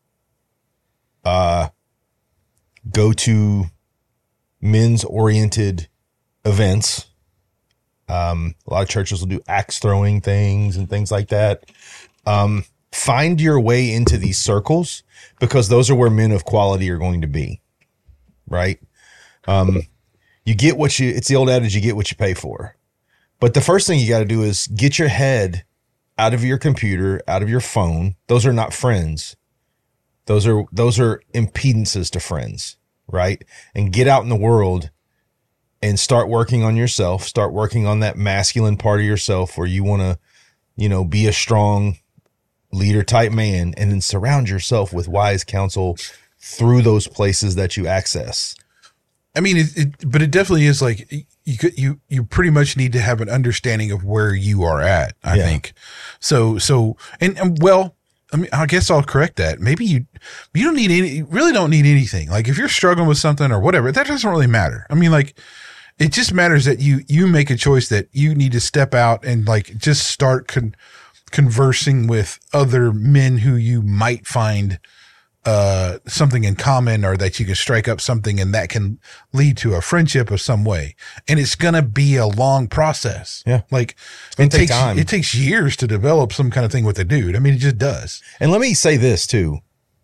Go to men's oriented events. A lot of churches will do axe throwing things and things like that. Find your way into these circles, because those are where men of quality are going to be. Right. You get it's the old adage, you get what you pay for. But the first thing you got to do is get your head out of your computer, out of your phone. Those are not friends. Those are impedances to friends, right? And get out in the world and start working on yourself. Start working on that masculine part of yourself where you want to, you know, be a strong leader type man, and then surround yourself with wise counsel through those places that you access. I mean, but it definitely is like you pretty much need to have an understanding of where you are at, I think. So, and well, I mean, I guess I'll correct that. Maybe you really don't need anything. Like, if you're struggling with something or whatever, that doesn't really matter. I mean, like, it just matters that you make a choice that you need to step out and like just start conversing with other men who you might find something in common, or that you can strike up something and that can lead to a friendship of some way. And it's going to be a long process. Yeah. Like, it takes time. It takes years to develop some kind of thing with a dude. I mean, it just does. And let me say this too.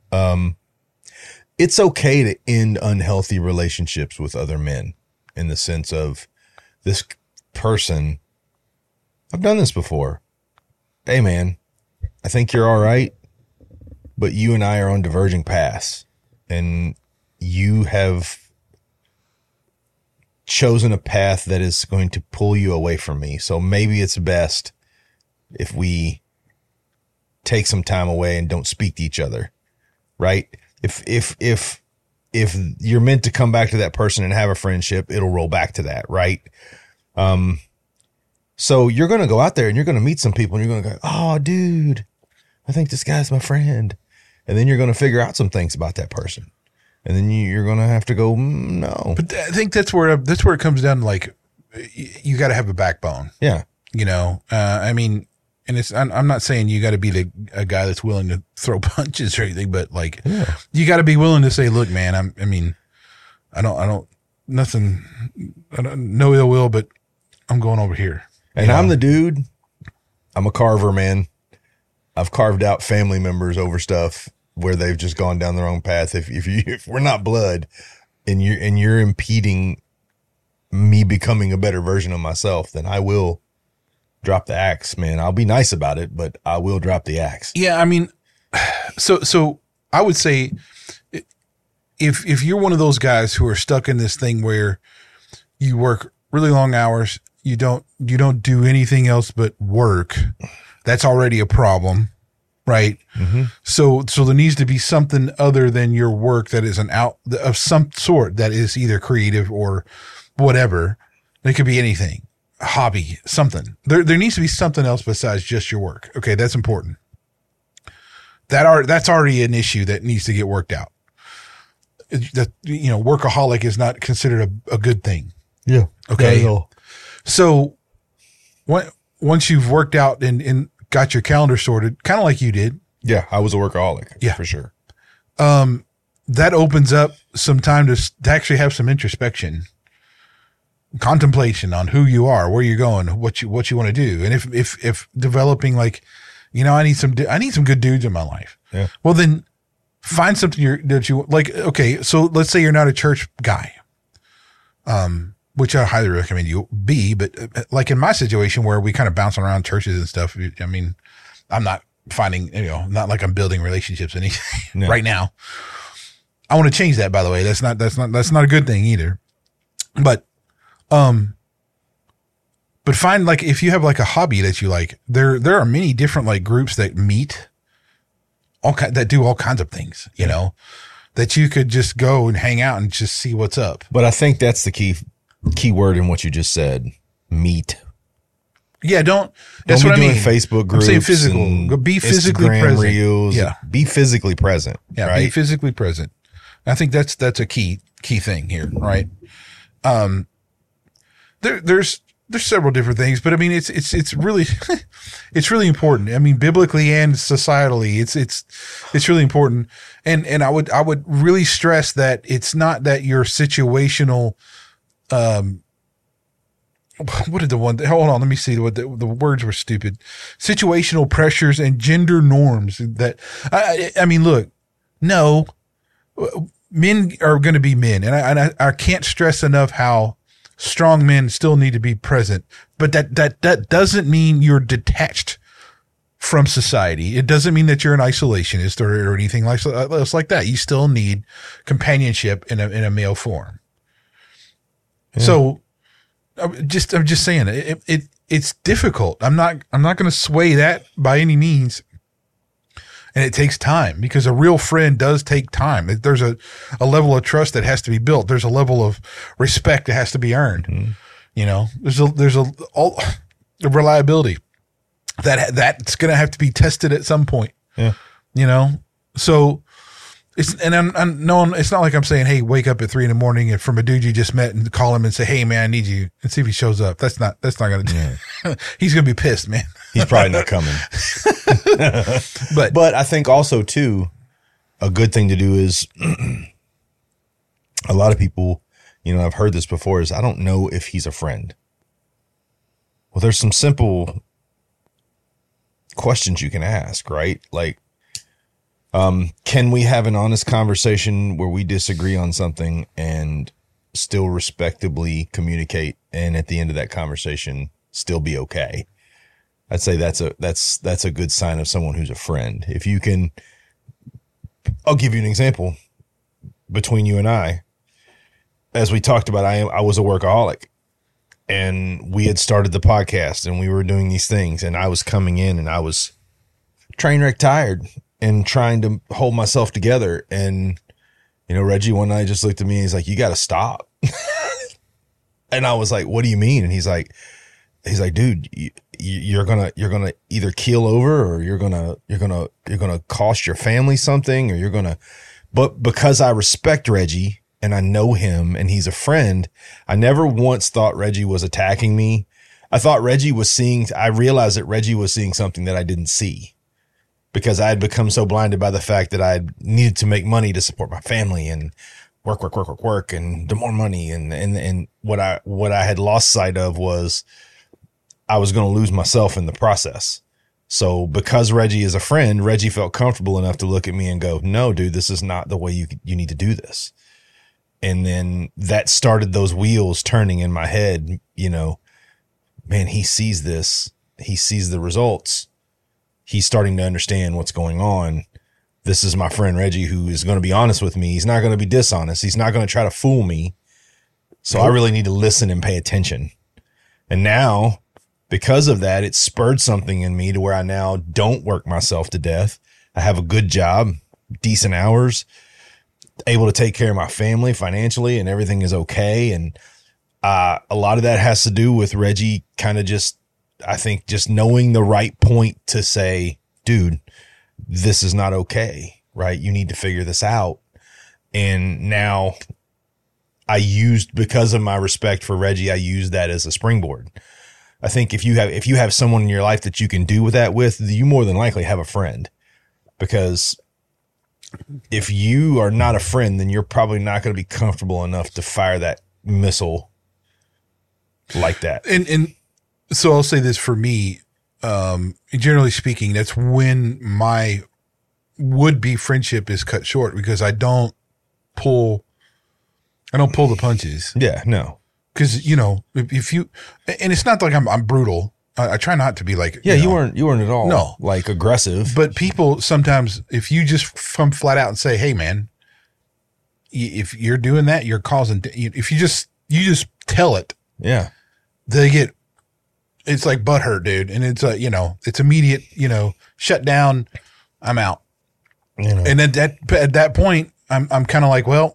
It's okay to end unhealthy relationships with other men, in the sense of, this person, I've done this before. Hey man, I think you're all right, but you and I are on diverging paths, and you have chosen a path that is going to pull you away from me. So maybe it's best if we take some time away and don't speak to each other. Right? If you're meant to come back to that person and have a friendship, it'll roll back to that. Right? So you're going to go out there and you're going to meet some people and you're going to go, oh, dude, I think this guy's my friend. And then you're going to figure out some things about that person. And then you're going to have to go, no. But I think that's where it comes down to, like, you got to have a backbone. Yeah. You know, I mean, and I'm not saying you got to be a guy that's willing to throw punches or anything, but like, you got to be willing to say, look, man, no ill will, but I'm going over here. And I'm the dude. I'm a carver, man. I've carved out family members over stuff where they've just gone down the wrong path. If we're not blood and you're impeding me becoming a better version of myself, then I will drop the axe, man. I'll be nice about it, but I will drop the axe. Yeah. I mean, so I would say if you're one of those guys who are stuck in this thing where you work really long hours, you don't do anything else but work, that's already a problem. Right. Mm-hmm. So there needs to be something other than your work that is of some sort that is either creative or whatever. It could be anything, a hobby, something. There needs to be something else besides just your work. Okay. That's important. That's already an issue that needs to get worked out. That, workaholic is not considered a good thing. Yeah. Okay. So once you've worked out and got your calendar sorted, kind of like you did. Yeah, I was a workaholic. Yeah, for sure. That opens up some time to actually have some introspection, contemplation on who you are, where you're going, what you want to do, and if developing, like, I need some good dudes in my life. Yeah. Well, then find something that you like. Okay, so let's say you're not a church guy. Which I highly recommend you be, but like in my situation where we kind of bounce around churches and stuff, I mean, I'm not finding, not like I'm building relationships anything right now. I want to change that, by the way. That's not a good thing either. But find, like, if you have like a hobby that you like, there are many different like groups that meet that do all kinds of things, that you could just go and hang out and just see what's up. But I think that's the key word in what you just said. Meet. Yeah, don't that's be what doing I mean. Facebook groups. I'm saying physical. Be physically Instagram present. Reels. Yeah. Be physically present. Yeah, right? Be physically present. I think that's a key thing here, right? There's several different things, but I mean it's really it's really important. I mean, biblically and societally, it's really important. And I would really stress that it's not that your situational what did the one? Hold on, let me see. What the words were stupid. Situational pressures and gender norms. That I mean, look, no, men are going to be men, and I can't stress enough how strong men still need to be present. But that doesn't mean you're detached from society. It doesn't mean that you're an isolationist or anything like that. You still need companionship in a male form. Yeah. So. I'm just saying it's difficult. I'm not going to sway that by any means. And it takes time, because a real friend does take time. There's a level of trust that has to be built. There's a level of respect that has to be earned. Mm-hmm. There's a reliability that's going to have to be tested at some point. Yeah. So it's not like I'm saying, hey, wake up at 3 a.m. and from a dude you just met and call him and say, hey man, I need you, and see if he shows up. That's not going to do it. He's going to be pissed, man. He's probably not coming. But I think also too, a good thing to do is a lot of people, I've heard this before, is I don't know if he's a friend. Well, there's some simple questions you can ask, right? Like, can we have an honest conversation where we disagree on something and still respectably communicate, and at the end of that conversation still be okay? I'd say that's a good sign of someone who's a friend. If you can, I'll give you an example. between you and I, as we talked about, I was a workaholic, and we had started the podcast and we were doing these things, and I was coming in and I was train wreck tired and trying to hold myself together. And, you know, Reggie one night just looked at me and he's like, you got to stop. And I was like, what do you mean? And he's like, dude, you're going to either keel over, or you're going to cost your family something, or but because I respect Reggie and I know him and he's a friend, I never once thought Reggie was attacking me. I realized that Reggie was seeing something that I didn't see, because I had become so blinded by the fact that I needed to make money to support my family and work, and the more money. And what I had lost sight of was I was going to lose myself in the process. So because Reggie is a friend, Reggie felt comfortable enough to look at me and go, no, dude, this is not the way you need to do this. And then that started those wheels turning in my head. You know, man, he sees this. He sees the results. He's starting to understand what's going on. This is my friend Reggie, who is going to be honest with me. He's not going to be dishonest. He's not going to try to fool me. So I really need to listen and pay attention. And now, because of that, it spurred something in me to where I now don't work myself to death. I have a good job, decent hours, able to take care of my family financially, and everything is okay. And a lot of that has to do with Reggie kind of just knowing the right point to say, dude, this is not okay, right? You need to figure this out. And now because of my respect for Reggie, I use that as a springboard. I think if you have someone in your life that you can do that with, you more than likely have a friend. Because if you are not a friend, then you're probably not going to be comfortable enough to fire that missile like that. And so I'll say this for me, generally speaking, that's when my would-be friendship is cut short, because I don't pull the punches. Yeah, no. Because, you know, if you, and it's not like I'm brutal. I try not to be like, yeah, you weren't at all. No, like aggressive. But people sometimes, if you just come flat out and say, hey man, if you're doing that, you're causing, if you just tell it. Yeah. It's like butthurt, dude. And it's it's immediate, shut down. I'm out. And at that point, I'm kind of like, well,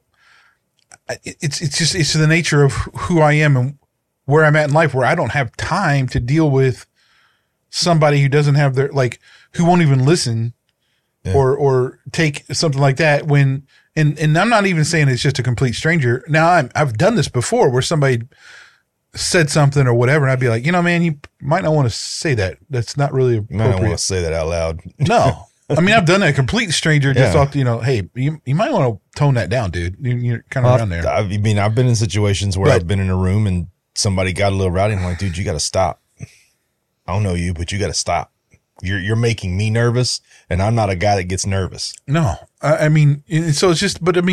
it's the nature of who I am and where I'm at in life, where I don't have time to deal with somebody who doesn't have who won't even listen or take something like that when, and I'm not even saying it's just a complete stranger. Now I've done this before where somebody said something or whatever, and I'd be like, man, you might not want to say that. That's not really appropriate. You might not want to say that out loud. No. I mean, I've done that. A complete stranger just thought, hey, you might want to tone that down, dude. You're kind of around there. I've been in situations where I've been in a room and somebody got a little rowdy, and I'm like, dude, you got to stop. I don't know you, but you got to stop. You're making me nervous, and I'm not a guy that gets nervous. No, I mean, so it's just, but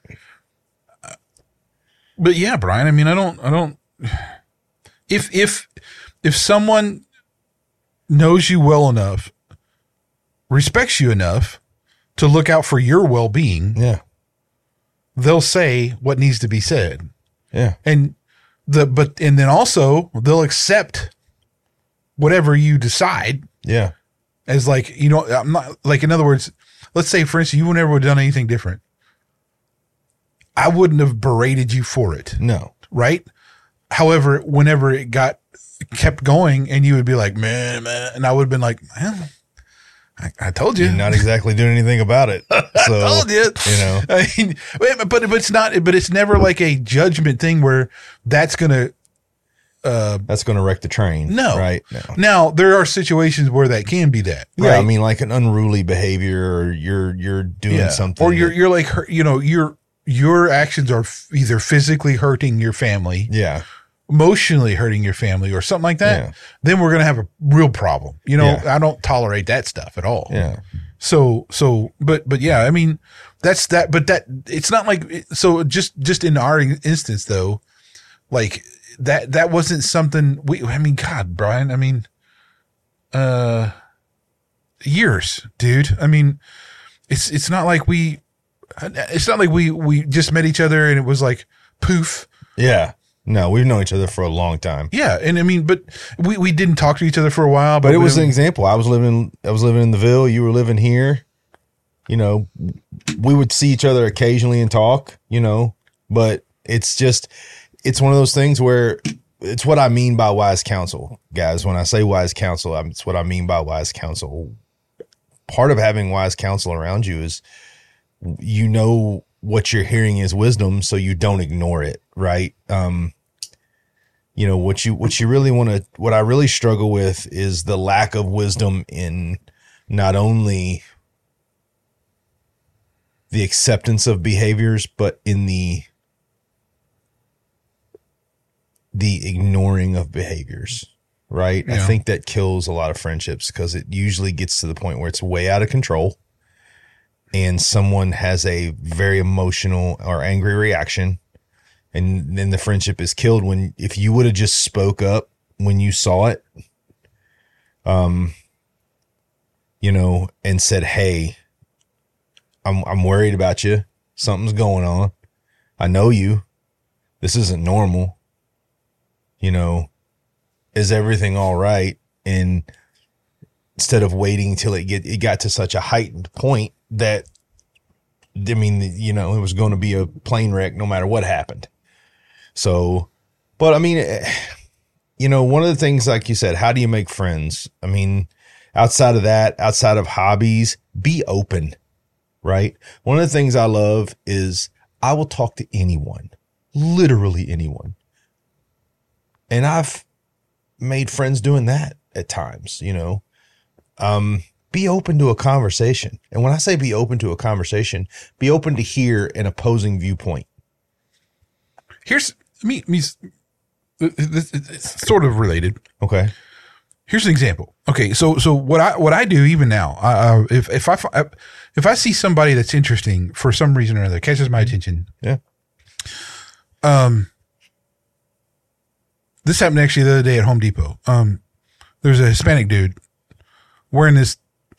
yeah, Brian, I mean, I don't, if someone knows you well enough, respects you enough to look out for your well-being, they'll say what needs to be said. Yeah. And then also they'll accept whatever you decide. Yeah. As I'm not like, in other words, let's say for instance, you never would have done anything different. I wouldn't have berated you for it. No. Right. However, whenever it kept going and you would be like, man, and I would have been like, man, I told you. You're not exactly doing anything about it. So, I told you. I mean, but it's not. But it's never like a judgment thing where that's gonna wreck the train. No. Right. No. Now there are situations where that can be that. Yeah. Right? I mean, like an unruly behavior, or you're doing something, or you're like, your actions are either physically hurting your family. Yeah. Emotionally hurting your family or something like that, then we're going to have a real problem. I don't tolerate that stuff at all. Yeah. So, but yeah, I mean, that's that, but that it's not like, so just in our instance though, like that wasn't something God, Brian, I mean, years, dude. I mean, it's not like we it's not like we just met each other and it was like poof. Yeah. No, we've known each other for a long time. Yeah, and I mean, but we didn't talk to each other for a while. But it was an example. I was living in the Ville. You were living here. You know, we would see each other occasionally and talk. You know, but it's one of those things where it's what I mean by wise counsel, guys. When I say wise counsel, it's what I mean by wise counsel. Part of having wise counsel around you is, you know, what you're hearing is wisdom, so you don't ignore it, right? You know, what you really want to, what I really struggle with is the lack of wisdom in not only the acceptance of behaviors, but in the ignoring of behaviors, right? Yeah. I think that kills a lot of friendships because it usually gets to the point where it's way out of control and someone has a very emotional or angry reaction. And then the friendship is killed if you would have just spoke up when you saw it, you know, and said, "Hey, I'm worried about you. Something's going on. I know you. This isn't normal. You know, is everything all right?" And instead of waiting till it got to such a heightened point that, I mean, you know, it was going to be a plane wreck no matter what happened. So, but I mean, you know, one of the things, like you said, how do you make friends? I mean, outside of that, outside of hobbies, be open, right? One of the things I love is I will talk to anyone, literally anyone. And I've made friends doing that at times, you know. Be open to a conversation. And when I say be open to a conversation, be open to hear an opposing viewpoint. Here's it's sort of related. Okay. Here's an example. Okay, so what I do even now, if I see somebody that's interesting for some reason or another, catches my attention. Yeah. This happened actually the other day at Home Depot. There's a Hispanic dude wearing this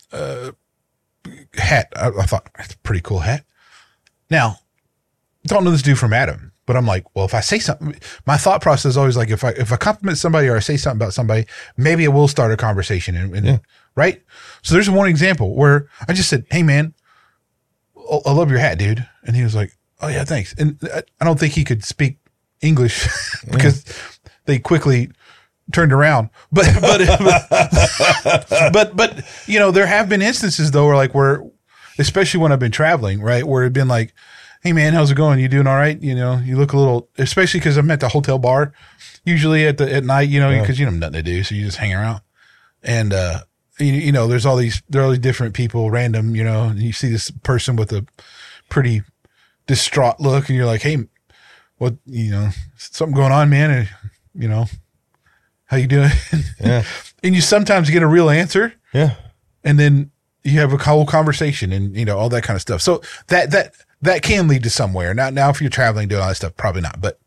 hat. I thought, that's a pretty cool hat. Now, don't know this dude from Adam. But I'm like, well, if I say something, my thought process is always like, if I compliment somebody or I say something about somebody, maybe it will start a conversation. And right. So there's one example where I just said, "Hey man, I love your hat, dude." And he was like, "Oh yeah, thanks." And I don't think he could speak English because they quickly turned around. But you know, there have been instances though, where especially when I've been traveling, right, where it'd been like, "Hey man, how's it going? You doing all right? You know, you look a little," especially because I'm at the hotel bar, usually at night, you know, because you don't have nothing to do, so you just hang around. And you know, there are all these different people, random, you know, and you see this person with a pretty distraught look, and you're like, "Hey, what? You know, something going on, man? Or, you know, how you doing?" Yeah. And you sometimes get a real answer. Yeah. And then you have a whole conversation, and you know, all that kind of stuff. So that can lead to somewhere. Now, if you're traveling, doing all that stuff, probably not. But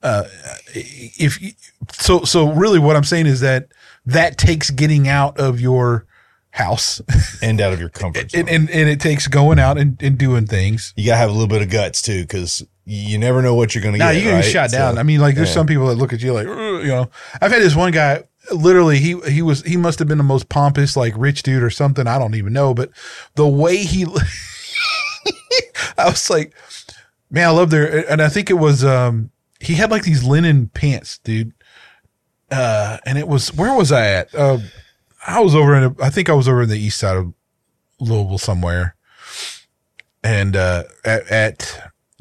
so really, what I'm saying is that takes getting out of your house and out of your comfort zone, and it takes going out and doing things. You gotta have a little bit of guts too, because you never know what you're going to get. You're going to get shot down. I mean, like there's some people that look at you like, you know. I've had this one guy. Literally, he must have been the most pompous, like rich dude or something. I don't even know, but the way he. I was like, man, I love their, and I think it was, he had like these linen pants, dude. And it was, where was I at? I think I was over in the east side of Louisville somewhere. And, it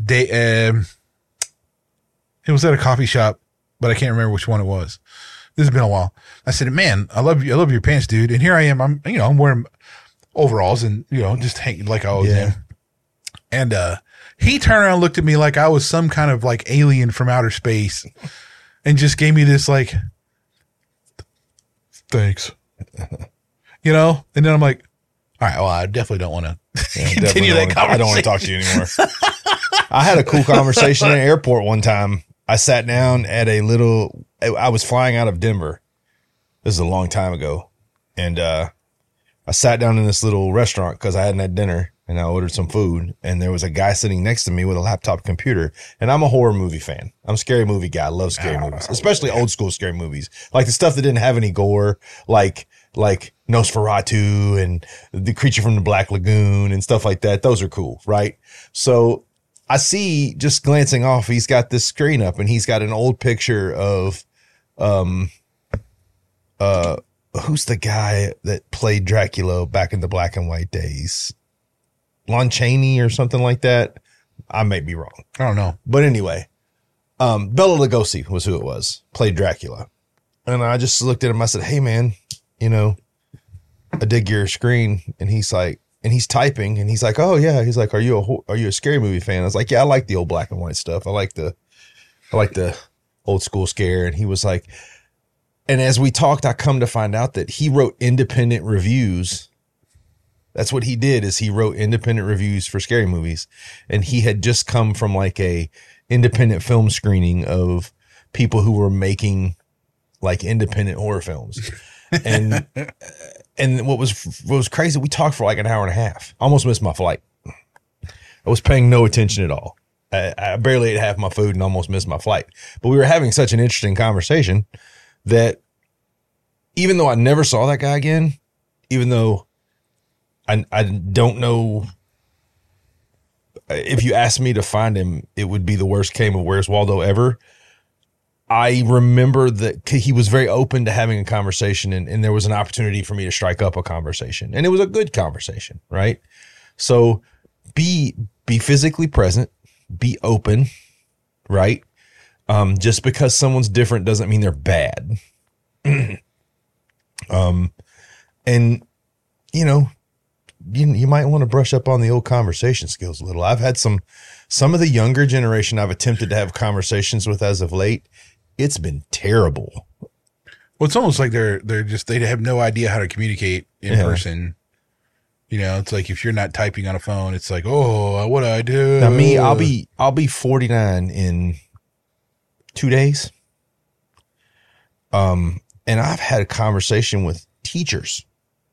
was at a coffee shop, but I can't remember which one it was. This has been a while. I said, "Man, I love your pants, dude." And here I am. I'm wearing overalls and, you know, just hanging like I always am. And he turned around and looked at me like I was some kind of like alien from outer space and just gave me this like, "Thanks." You know? And then I'm like, all right, well, I definitely don't want to continue that conversation. I don't want to talk to you anymore. I had a cool conversation in an airport one time. I sat down at I was flying out of Denver. This is a long time ago. And I sat down in this little restaurant because I hadn't had dinner. and I ordered some food, and there was a guy sitting next to me with a laptop computer, and I'm a horror movie fan. I'm a scary movie guy. I love scary movies, especially old school scary movies, like the stuff that didn't have any gore, like Nosferatu and The Creature from the Black Lagoon and stuff like that. Those are cool, right? So I see, just glancing off, he's got this screen up, and he's got an old picture of, who's the guy that played Dracula back in the black and white days? Lon Chaney or something like that. I may be wrong. I don't know. But anyway, Bela Lugosi was who it was, played Dracula. And I just looked at him. I said, hey, man, you know, I dig your screen. And he's like, and he's typing, and he's like, oh, yeah. He's like, are you a scary movie fan? I was like, yeah, I like the old black and white stuff. I like the old school scare. And he was like, and as we talked, I come to find out that he wrote independent reviews. That's what he did, is he wrote independent reviews for scary movies. And he had just come from like a independent film screening of people who were making like independent horror films. And what was crazy, we talked for like an hour and a half. I almost missed my flight. I was paying no attention at all. I barely ate half my food and almost missed my flight. But we were having such an interesting conversation that even though I never saw that guy again, even though I don't know, if you asked me to find him, it would be the worst game of Where's Waldo ever. I remember that he was very open to having a conversation, and there was an opportunity for me to strike up a conversation, and it was a good conversation, right? So be physically present, be open, right? Just because someone's different doesn't mean they're bad. And you know, you might want to brush up on the old conversation skills a little. I've had some of the younger generation I've attempted to have conversations with as of late. It's been terrible. Well, it's almost like they have no idea how to communicate in person. You know, it's like if you're not typing on a phone, it's like, oh, what do I do? Now me, I'll be 49 in 2 days. And I've had a conversation with teachers,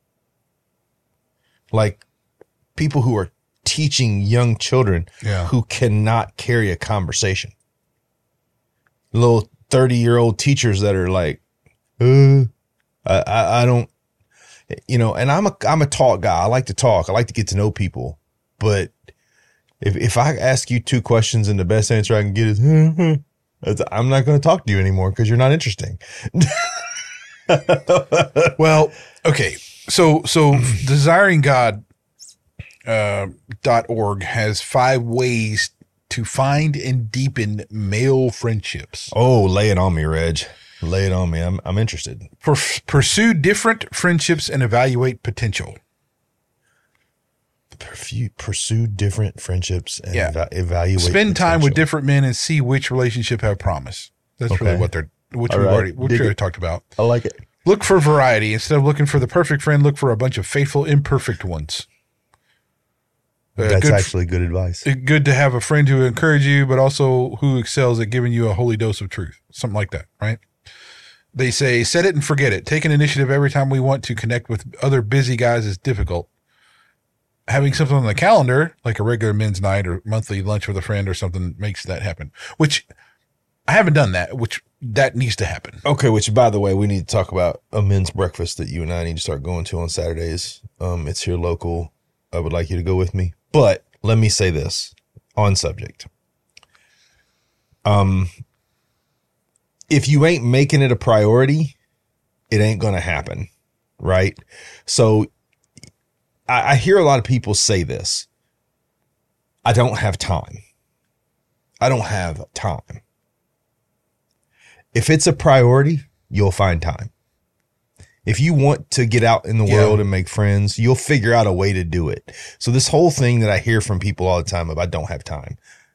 like people who are teaching young children who cannot carry a conversation. Little 30-year-old teachers that are like, I don't, you know, and I'm a talk guy. I like to talk. I like to get to know people. But if I ask you 2 questions and the best answer I can get is, I'm not going to talk to you anymore because you're not interesting. Well, okay. So desiringgod.org has 5 ways to find and deepen male friendships. Oh, lay it on me, Reg. Lay it on me. I'm interested. Pursue different friendships and evaluate potential. Pursue different friendships and evaluate. Spend time with different men and see which relationship have promise. That's really what we've already talked about. I like it. Look for variety. Instead of looking for the perfect friend, look for a bunch of faithful, imperfect ones. That's actually good advice. Good to have a friend who encourages you, but also who excels at giving you a holy dose of truth. Something like that, right? They say, set it and forget it. Take an initiative every time we want to connect with other busy guys is difficult. Having something on the calendar, like a regular men's night or monthly lunch with a friend or something, makes that happen. Which I haven't done that, which that needs to happen. Okay, which, by the way, we need to talk about a men's breakfast that you and I need to start going to on Saturdays. It's here local. I would like you to go with me. But let me say this on subject. If you ain't making it a priority, it ain't going to happen, right? So I hear a lot of people say this. I don't have time. I don't have time. If it's a priority, you'll find time. If you want to get out in the world and make friends, you'll figure out a way to do it. So this whole thing that I hear from people all the time of I don't have time.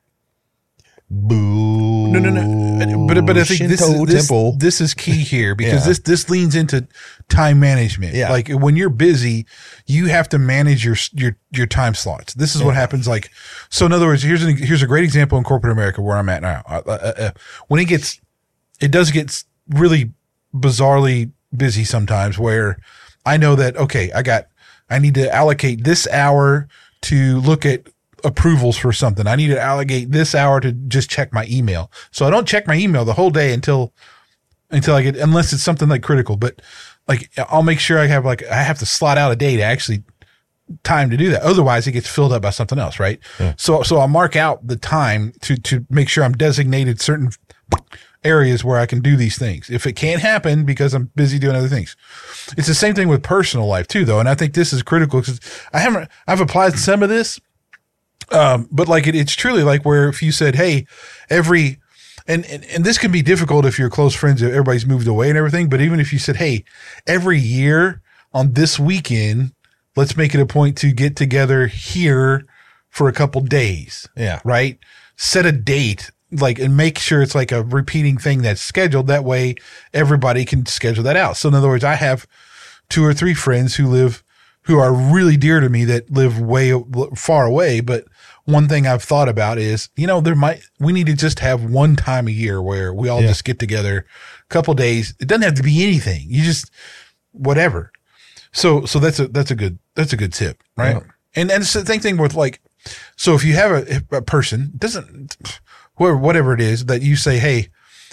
Boo. No. But I think this is key here because this leans into time management. Yeah. Like when you're busy, you have to manage your time slots. This is what happens. Like, so in other words, here's a great example in corporate America where I'm at now. When it does get really bizarrely busy sometimes where I know that, okay, I need to allocate this hour to look at approvals for something. I need to allocate this hour to just check my email. So I don't check my email the whole day until I get, unless it's something like critical, but like I'll make sure I have to slot out a day to actually time to do that. Otherwise it gets filled up by something else. Right. Yeah. So I'll mark out the time to make sure I'm designated certain areas where I can do these things. If it can't happen because I'm busy doing other things. It's the same thing with personal life too, though. And I think this is critical because I've applied some of this. But like it's truly like where if you said, hey, and this can be difficult if you're close friends, if everybody's moved away and everything. But even if you said, hey, every year on this weekend, let's make it a point to get together here for a couple days. Yeah. Right. Set a date, like, and make sure it's like a repeating thing that's scheduled. That way everybody can schedule that out. So in other words, I have 2 or 3 friends who are really dear to me that live way far away. But one thing I've thought about is, we need to just have one time a year where we all just get together a couple days. It doesn't have to be anything. You just, whatever. So that's a good tip. Right. Yeah. And it's the same thing with like, so if you have a person whatever it is that you say, hey,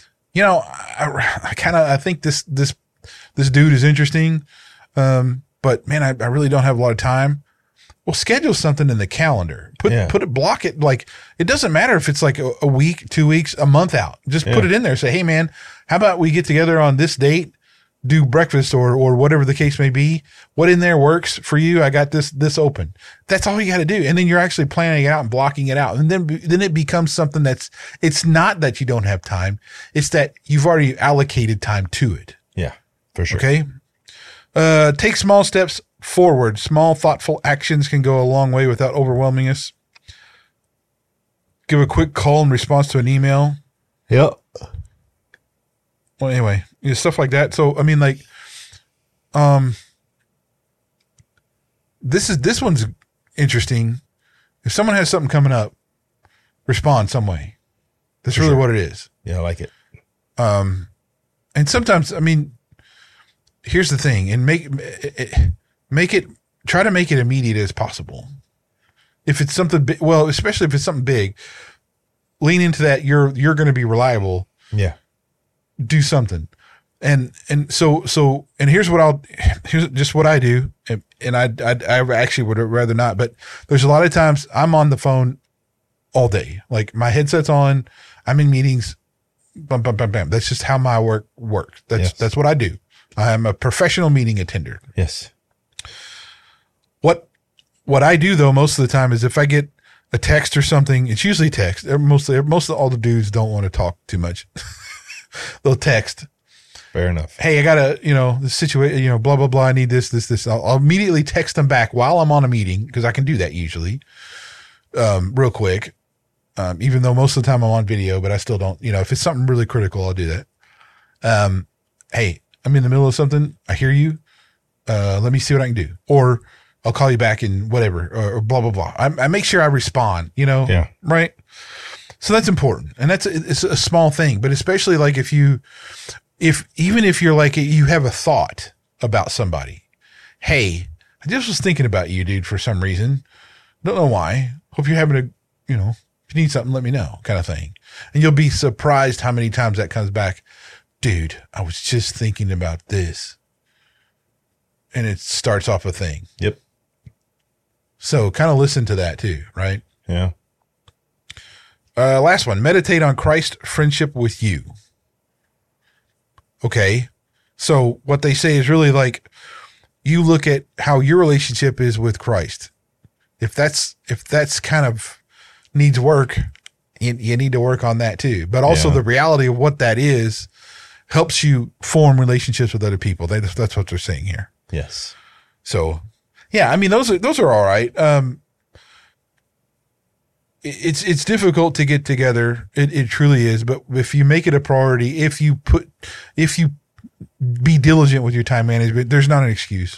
I think this dude is interesting. But man, I really don't have a lot of time. Well, schedule something in the calendar. Block it. Like, it doesn't matter if it's like a week, 2 weeks, a month out. Just put it in there. Say, hey man, how about we get together on this date, do breakfast or whatever the case may be. What in there works for you? I got this open. That's all you got to do. And then you're actually planning it out and blocking it out. And then it becomes something it's not that you don't have time. It's that you've already allocated time to it. Yeah, for sure. Okay. Take small steps forward. Small, thoughtful actions can go a long way without overwhelming us. Give a quick call in response to an email. Yep. Well, anyway, stuff like that. So, I mean, like, this one's interesting. If someone has something coming up, respond some way. That's really what it is. Yeah, I like it. And sometimes, I mean, here's the thing, and try to make it immediate as possible. If it's something big, well, especially if it's something big, lean into that. You're going to be reliable. Yeah. Do something. And so, and here's just what I do. And I actually would rather not, but there's a lot of times I'm on the phone all day. Like my headset's on, I'm in meetings, bam, bam, bam, bam. That's just how my work works. That's what I do. I am a professional meeting attender. Yes. What I do though, most of the time is if I get a text or something, it's usually text. Most of all the dudes don't want to talk too much. They'll text. Fair enough. Hey, I got this situation, blah, blah, blah. I need this. I'll immediately text them back while I'm on a meeting because I can do that usually, real quick. Even though most of the time I'm on video, but I still don't, if it's something really critical, I'll do that. Hey, I'm in the middle of something. I hear you. Let me see what I can do. Or I'll call you back in whatever, or blah, blah, blah. I make sure I respond, Yeah. Right. So that's important. And it's a small thing, but especially like if you're like, you have a thought about somebody. Hey, I just was thinking about you, dude, for some reason. Don't know why. Hope you're having if you need something, let me know, kind of thing. And you'll be surprised how many times that comes back. Dude, I was just thinking about this. And it starts off a thing. Yep. So kind of listen to that too, right? Yeah. Last one, meditate on Christ's friendship with you. Okay. So what they say is really like you look at how your relationship is with Christ. If that's kind of needs work, you need to work on that too. But also the reality of what that is helps you form relationships with other people. That's what they're saying here. Yes. So, yeah, I mean, those are all right. It's difficult to get together. It truly is. But if you make it a priority, if you be diligent with your time management, there's not an excuse.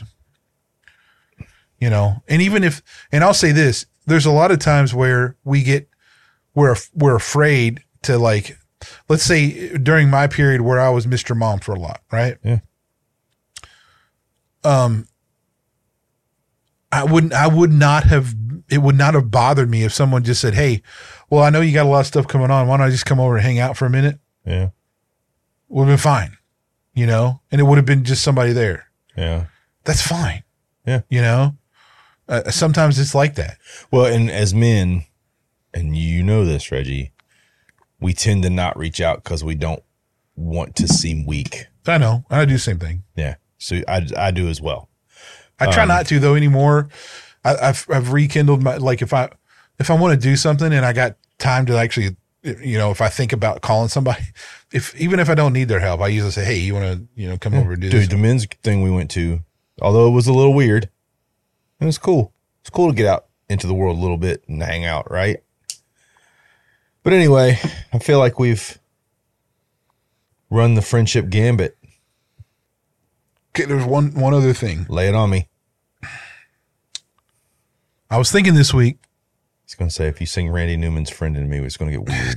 And even and I'll say this, there's a lot of times where we're afraid to, like, let's say during my period where I was Mr. Mom for a lot, right? Yeah. it would not have bothered me if someone just said, hey, well, I know you got a lot of stuff coming on. Why don't I just come over and hang out for a minute? Yeah. Would have been fine, and it would have been just somebody there. Yeah. That's fine. Yeah. Sometimes it's like that. Well, and as men, and you know this, Reggie, we tend to not reach out because we don't want to seem weak. I know. I do the same thing. Yeah. So I do as well. I try not to though anymore. I've rekindled my, like if I want to do something and I got time to actually, if I think about calling somebody, even if I don't need their help, I usually say, hey, you want to, come over and do this? Dude, the men's thing we went to, although it was a little weird, it was cool. It's cool to get out into the world a little bit and hang out, right? But anyway, I feel like we've run the friendship gambit. Okay, there's one other thing. Lay it on me. I was thinking this week. He's going to say, if you sing Randy Newman's Friend in Me, it's going to get weird.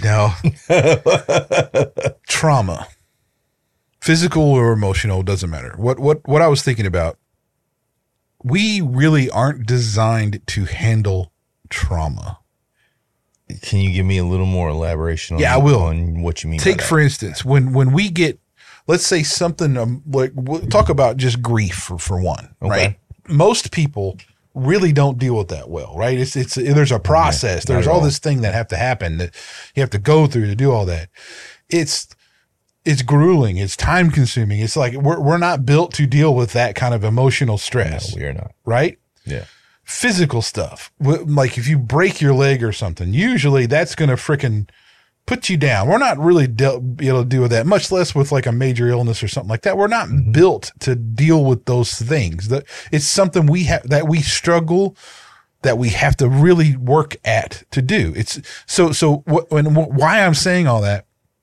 No. Trauma. Physical or emotional, doesn't matter. What I was thinking about, we really aren't designed to handle trauma. Can you give me a little more elaboration I will. On what you mean? Take, for instance, when we get, let's say something like, we'll talk about just grief for one, okay. Right? Most people really don't deal with that well, right? It's there's a process. There's all this thing that have to happen that you have to go through to do all that. It's grueling. It's time consuming. It's like we're not built to deal with that kind of emotional stress. No, we are not. Right? Yeah. Physical stuff, like if you break your leg or something, usually that's going to frickin' put you down. We're not really be able to deal with that, much less with like a major illness or something like that. We're not built to deal with those things. It's something that we struggle, that we have to really work at to do. It's why I'm saying all that,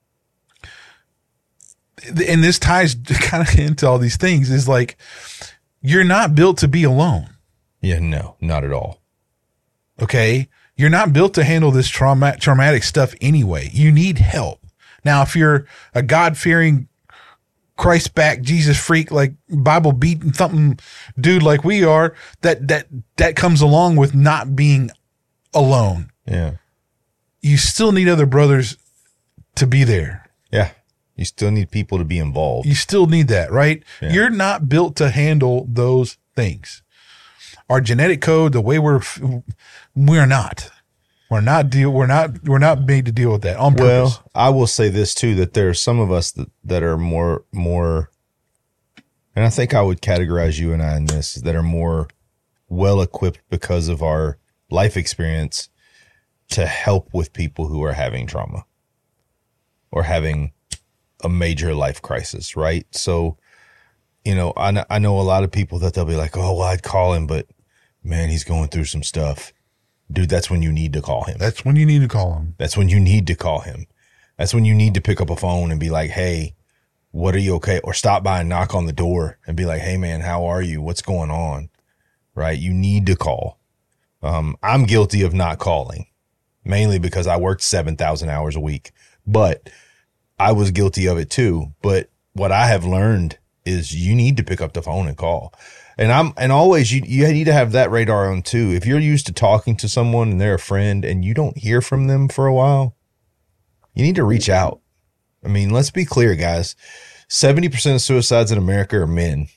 and this ties kind of into all these things, is like, you're not built to be alone. Yeah, no, not at all. Okay. You're not built to handle this traumatic stuff anyway. You need help. Now, if you're a God-fearing, Christ-backed, Jesus freak, like Bible beating something dude like we are, that comes along with not being alone. Yeah. You still need other brothers to be there. Yeah. You still need people to be involved. You still need that, right? Yeah. You're not built to handle those things. Our genetic code, the way we're not made to deal with that on purpose. Well, I will say this too, that there are some of us that are more, and I think I would categorize you and I in this, that are more well equipped because of our life experience to help with people who are having trauma or having a major life crisis, right? So, I know a lot of people that they'll be like, oh, well, I'd call him, but man, he's going through some stuff. Dude, that's when you need to call him. That's when you need to call him. That's when you need to call him. That's when you need to pick up a phone and be like, hey, what are you okay? Or stop by and knock on the door and be like, hey, man, how are you? What's going on? Right? You need to call. I'm guilty of not calling, mainly because I worked 7,000 hours a week, but I was guilty of it too. But what I have learned is you need to pick up the phone and call. And always you need to have that radar on too. If you're used to talking to someone and they're a friend and you don't hear from them for a while, you need to reach out. I mean, let's be clear, guys. 70% of suicides in America are men.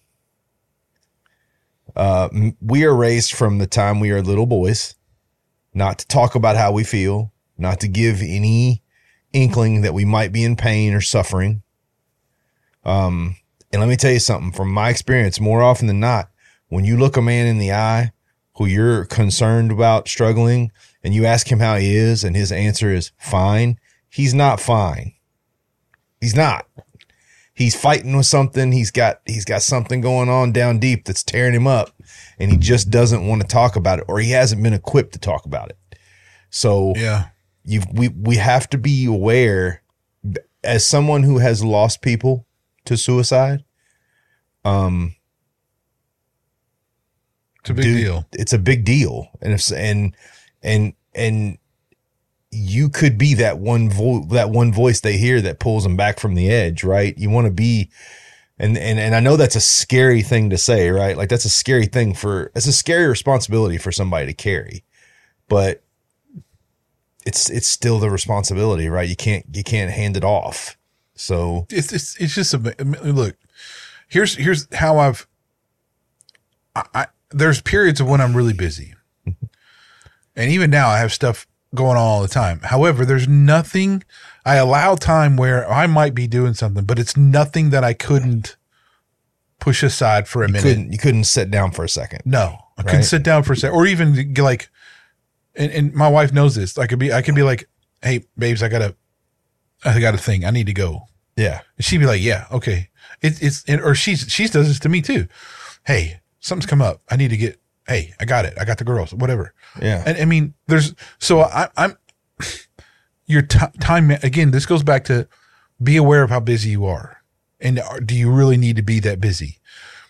We are raised from the time we are little boys not to talk about how we feel, not to give any inkling that we might be in pain or suffering. And let me tell you something from my experience, more often than not, when you look a man in the eye who you're concerned about struggling and you ask him how he is and his answer is fine, he's not fine. He's not. He's fighting with something. He's got something going on down deep that's tearing him up and he just doesn't want to talk about it, or he hasn't been equipped to talk about it. So yeah, we have to be aware, as someone who has lost people to suicide. It's a big deal. It's a big deal. And you could be that one voice they hear that pulls them back from the edge, right? You want to be And I know that's a scary thing to say, right? Like that's a scary thing it's a scary responsibility for somebody to carry, but it's still the responsibility, right? You can't hand it off. So it's just look, here's how there's periods of when I'm really busy. And even now I have stuff going on all the time. However, there's nothing, I allow time where I might be doing something, but it's nothing that I couldn't push aside for a minute. You couldn't sit down for a second. No, I couldn't sit down for a second, or even like, and my wife knows this. I could be like, hey, babes, I got a thing. I need to go. Yeah. And she'd be like, yeah, okay. Or she does this to me too. Hey, something's come up. I need to get, hey, I got it. I got the girls, whatever. Yeah. And I mean, I'm your time, again, this goes back to be aware of how busy you are. And do you really need to be that busy?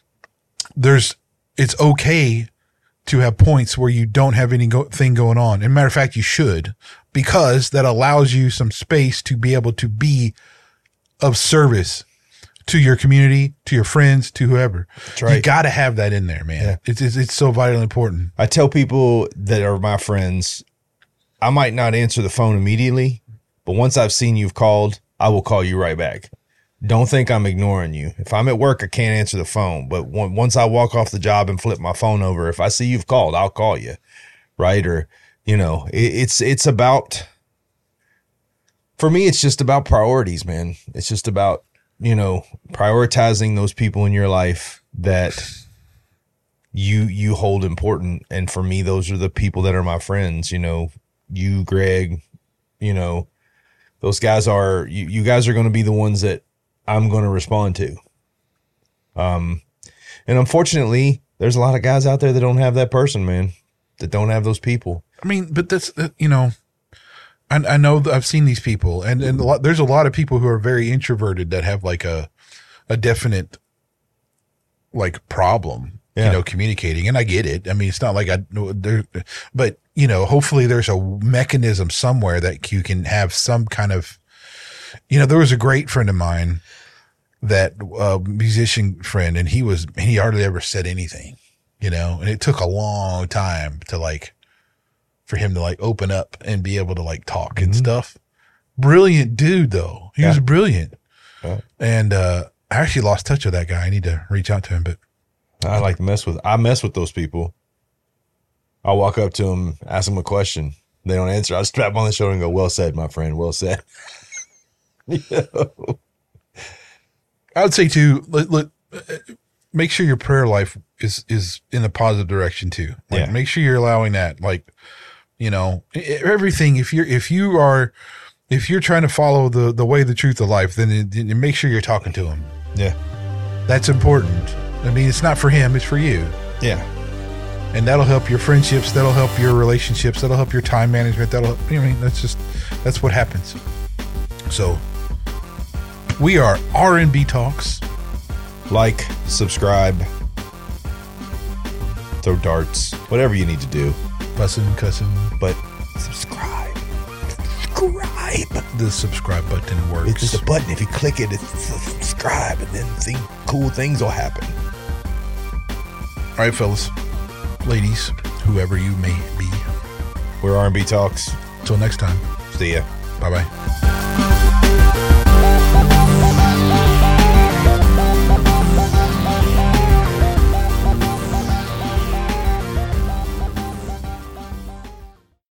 It's okay to have points where you don't have anything going on. And matter of fact, you should, because that allows you some space to be able to be of service to your community, to your friends, to whoever. That's right. You got to have that in there, man. Yeah. It's so vitally important. I tell people that are my friends, I might not answer the phone immediately, but once I've seen you've called, I will call you right back. Don't think I'm ignoring you. If I'm at work, I can't answer the phone. But once I walk off the job and flip my phone over, if I see you've called, I'll call you. Right? Or, it's about, for me, it's just about priorities, man. It's just about, prioritizing those people in your life that you hold important. And for me, those are the people that are my friends, you, Greg, those guys are, you guys are going to be the ones that I'm going to respond to. And unfortunately, there's a lot of guys out there that don't have that person, man, that don't have those people. I mean, but that's, I know I've seen these people and there's a lot of people who are very introverted that have like a definite like problem, communicating. And I get it. I mean, it's not like but hopefully there's a mechanism somewhere that you can have some kind of, there was a great friend of mine, that musician friend, and he hardly ever said anything, and it took a long time for him to open up and be able to talk and stuff. Brilliant dude though. He was brilliant. And, I actually lost touch with that guy. I need to reach out to him, but I mess with those people. I'll walk up to them, ask them a question. They don't answer. I'll strap them on the shoulder and go, well said, my friend. Well said. I would say too, look, make sure your prayer life is in a positive direction too. Make sure you're allowing that, everything. If you're trying to follow the way, the truth of life, then make sure you're talking to him. Yeah. That's important. I mean, it's not for him, it's for you. Yeah. And that'll help your friendships. That'll help your relationships. That'll help your time management. That's what happens. So we are R&B Talks. Like, subscribe, throw darts, whatever you need to do. Bussin', cussin'. But subscribe. The subscribe button works. It's just a button. If you click it, it's subscribe, and then cool things will happen. All right, fellas, ladies, whoever you may be. We're R&B Talks. Till next time. See ya. Bye-bye.